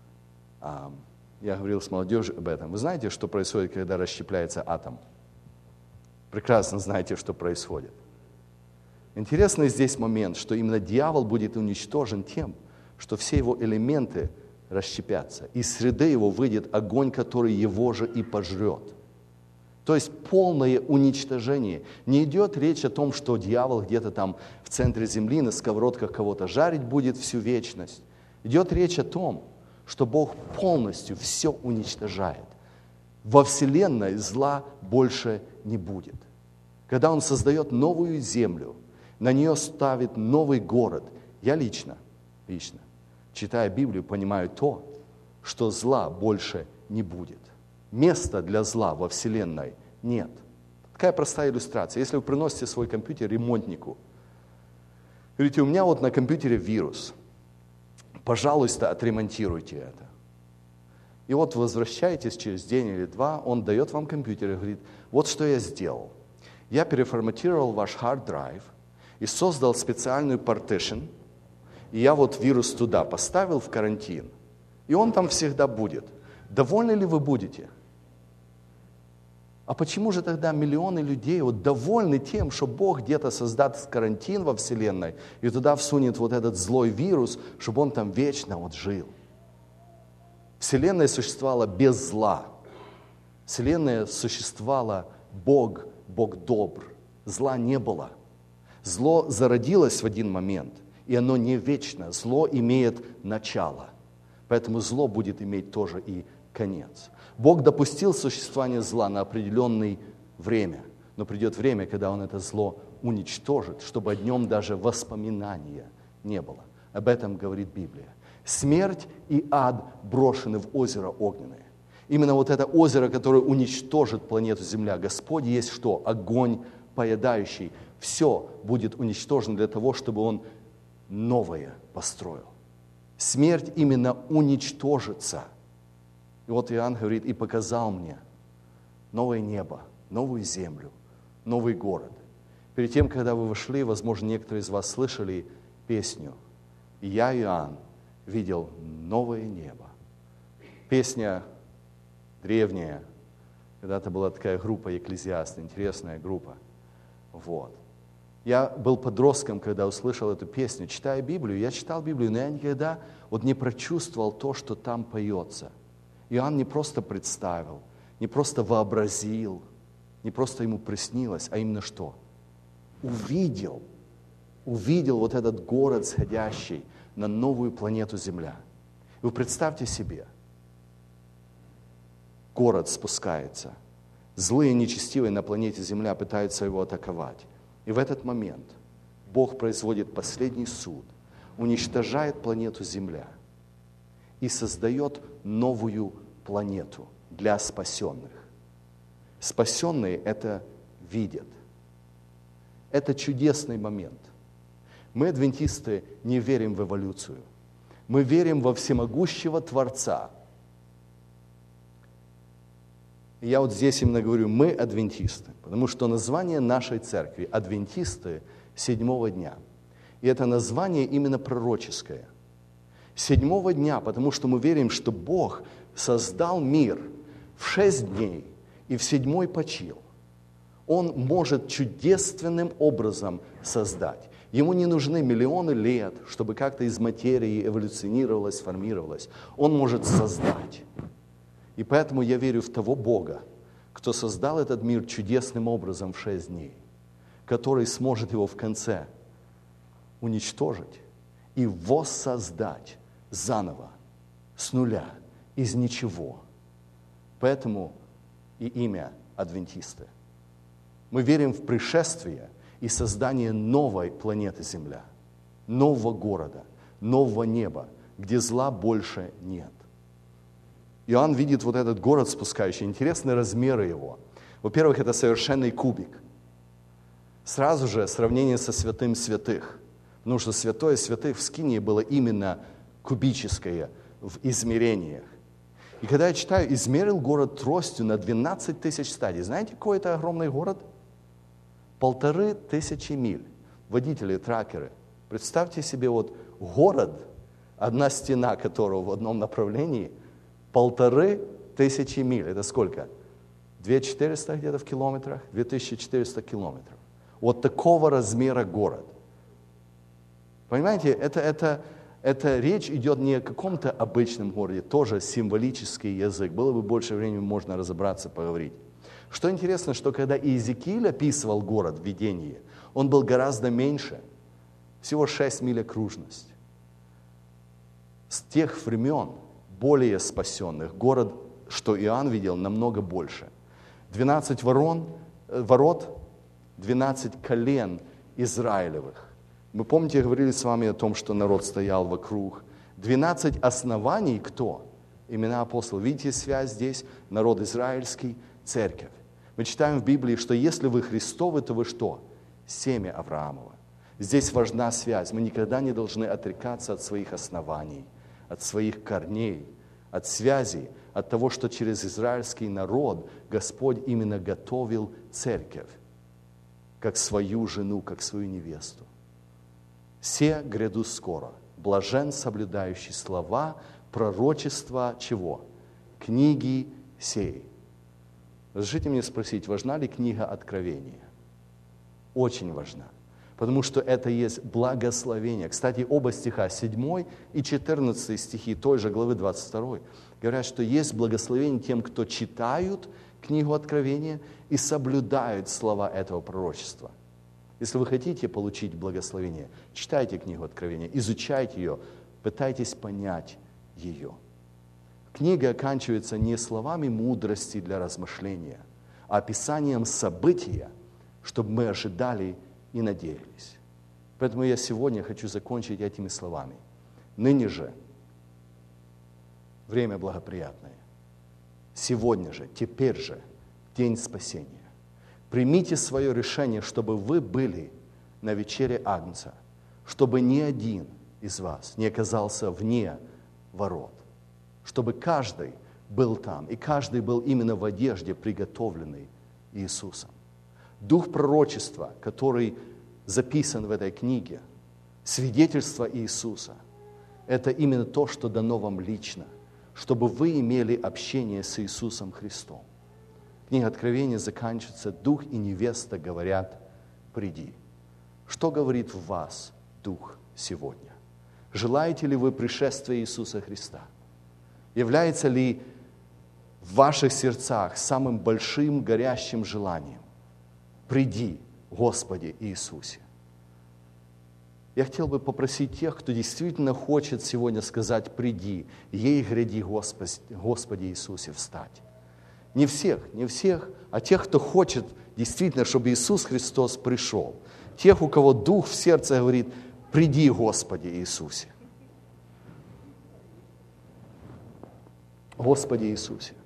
Я говорил с молодежью об этом. Вы знаете, что происходит, когда расщепляется атом? Прекрасно знаете, что происходит. Интересный здесь момент, что именно дьявол будет уничтожен тем, что все его элементы расщепятся. Из среды его выйдет огонь, который его же и пожрет. То есть полное уничтожение. Не идет речь о том, что дьявол где-то там в центре земли на сковородках кого-то жарить будет всю вечность. Идет речь о том, что Бог полностью все уничтожает. Во Вселенной зла больше не будет. Когда Он создает новую землю, на нее ставит новый город, я лично, лично, читая Библию, понимаю то, что зла больше не будет. Места для зла во Вселенной нет. Такая простая иллюстрация. Если вы приносите свой компьютер ремонтнику, говорите, у меня вот на компьютере вирус, пожалуйста, отремонтируйте это. И вот возвращаетесь через день или два, он дает вам компьютер и говорит, вот что я сделал. Я переформатировал ваш хард-драйв и создал специальную partition, и я вот вирус туда поставил в карантин, и он там всегда будет. Довольны ли вы будете? А почему же тогда миллионы людей вот довольны тем, что Бог где-то создаст карантин во Вселенной и туда всунет вот этот злой вирус, чтобы он там вечно вот жил? Вселенная существовала без зла. Вселенная существовала Бог, Бог добр. Зла не было. Зло зародилось в один момент, и оно не вечно. Зло имеет начало. Поэтому зло будет иметь тоже и конец. Бог допустил существование зла на определенное время, но придет время, когда Он это зло уничтожит, чтобы о нем даже воспоминания не было. Об этом говорит Библия. Смерть и ад брошены в озеро огненное. Именно вот это озеро, которое уничтожит планету Земля. Господь есть что? Огонь поедающий. Все будет уничтожено для того, чтобы Он новое построил. Смерть именно уничтожится. И вот Иоанн говорит, и показал мне новое небо, новую землю, новый город. Перед тем, когда вы вошли, возможно, некоторые из вас слышали песню «И я, Иоанн, видел новое небо». Песня древняя, когда-то была такая группа «Екклезиаст», интересная группа. Вот. Я был подростком, когда услышал эту песню. Читая Библию, я читал Библию, но я никогда вот не прочувствовал то, что там поется. Иоанн не просто представил, не просто вообразил, не просто ему приснилось, а именно что? Увидел, увидел вот этот город, сходящий на новую планету Земля. И вы представьте себе, город спускается, злые, нечестивые на планете Земля пытаются его атаковать. И в этот момент Бог производит последний суд, уничтожает планету Земля и создает новую планету для спасенных. Спасенные это видят. Это чудесный момент. Мы, адвентисты, не верим в эволюцию. Мы верим во всемогущего Творца. И я вот здесь именно говорю, мы адвентисты, потому что название нашей церкви – адвентисты седьмого дня. И это название именно пророческое. Седьмого дня, потому что мы верим, что Бог создал мир в шесть дней и в седьмой почил. Он может чудесным образом создать. Ему не нужны миллионы лет, чтобы как-то из материи эволюционировалось, формировалось. Он может создать. И поэтому я верю в того Бога, кто создал этот мир чудесным образом в шесть дней, который сможет его в конце уничтожить и воссоздать заново, с нуля, из ничего. Поэтому и имя адвентисты. Мы верим в пришествие и создание новой планеты Земля, нового города, нового неба, где зла больше нет. Иоанн видит вот этот город спускающий, интересные размеры его. Во-первых, это совершенный кубик. Сразу же сравнение со святым святых. Потому что святое святых в Скинии было именно кубическое в измерениях. И когда я читаю, измерил город тростью на двенадцать тысяч стадий. Знаете, какой это огромный город? Полторы тысячи миль. Водители, тракеры. Представьте себе вот город, одна стена которого в одном направлении Полторы тысячи миль. Это сколько? две тысячи четыреста где-то в километрах? две тысячи четыреста километров. Вот такого размера город. Понимаете, это, это, это речь идет не о каком-то обычном городе, тоже символический язык. Было бы больше времени, можно разобраться, поговорить. Что интересно, что когда Иезекииль описывал город в видении, он был гораздо меньше, всего шесть миль окружность. С тех времен более спасенных город, что Иоанн видел, намного больше. двенадцать ворон, ворот, двенадцать колен Израилевых. Мы, помните, говорили с вами о том, что народ стоял вокруг. двенадцать оснований кто? Имена апостолов. Видите связь здесь? Народ израильский, церковь. Мы читаем в Библии, что если вы Христовы, то вы что? Семя Авраамова. Здесь важна связь. Мы никогда не должны отрекаться от своих оснований, от своих корней, от связей, от того, что через израильский народ Господь именно готовил церковь, как свою жену, как свою невесту. «Се гряду скоро, блажен соблюдающий слова пророчества чего? Книги сей». Разрешите мне спросить, важна ли книга Откровения? Очень важна, потому что это есть благословение. Кстати, оба стиха, седьмой и четырнадцатый стихи той же главы двадцать второй, говорят, что есть благословение тем, кто читают книгу Откровения и соблюдают слова этого пророчества. Если вы хотите получить благословение, читайте книгу Откровения, изучайте ее, пытайтесь понять ее. Книга оканчивается не словами мудрости для размышления, а описанием события, чтобы мы ожидали и надеялись. Поэтому я сегодня хочу закончить этими словами. Ныне же время благоприятное. Сегодня же, теперь же, день спасения. Примите свое решение, чтобы вы были на вечере Агнца, чтобы ни один из вас не оказался вне ворот, чтобы каждый был там, и каждый был именно в одежде, приготовленной Иисусом. Дух пророчества, который записан в этой книге, свидетельство Иисуса, это именно то, что дано вам лично, чтобы вы имели общение с Иисусом Христом. Книга Откровения заканчивается, Дух и невеста говорят, приди. Что говорит в вас Дух сегодня? Желаете ли вы пришествия Иисуса Христа? Является ли в ваших сердцах самым большим горящим желанием? Приди, Господи Иисусе. Я хотел бы попросить тех, кто действительно хочет сегодня сказать «приди», «ей гряди, Господи, Господи Иисусе, встать». Не всех, не всех, а тех, кто хочет действительно, чтобы Иисус Христос пришел. Тех, у кого Дух в сердце говорит «приди, Господи Иисусе». Господи Иисусе.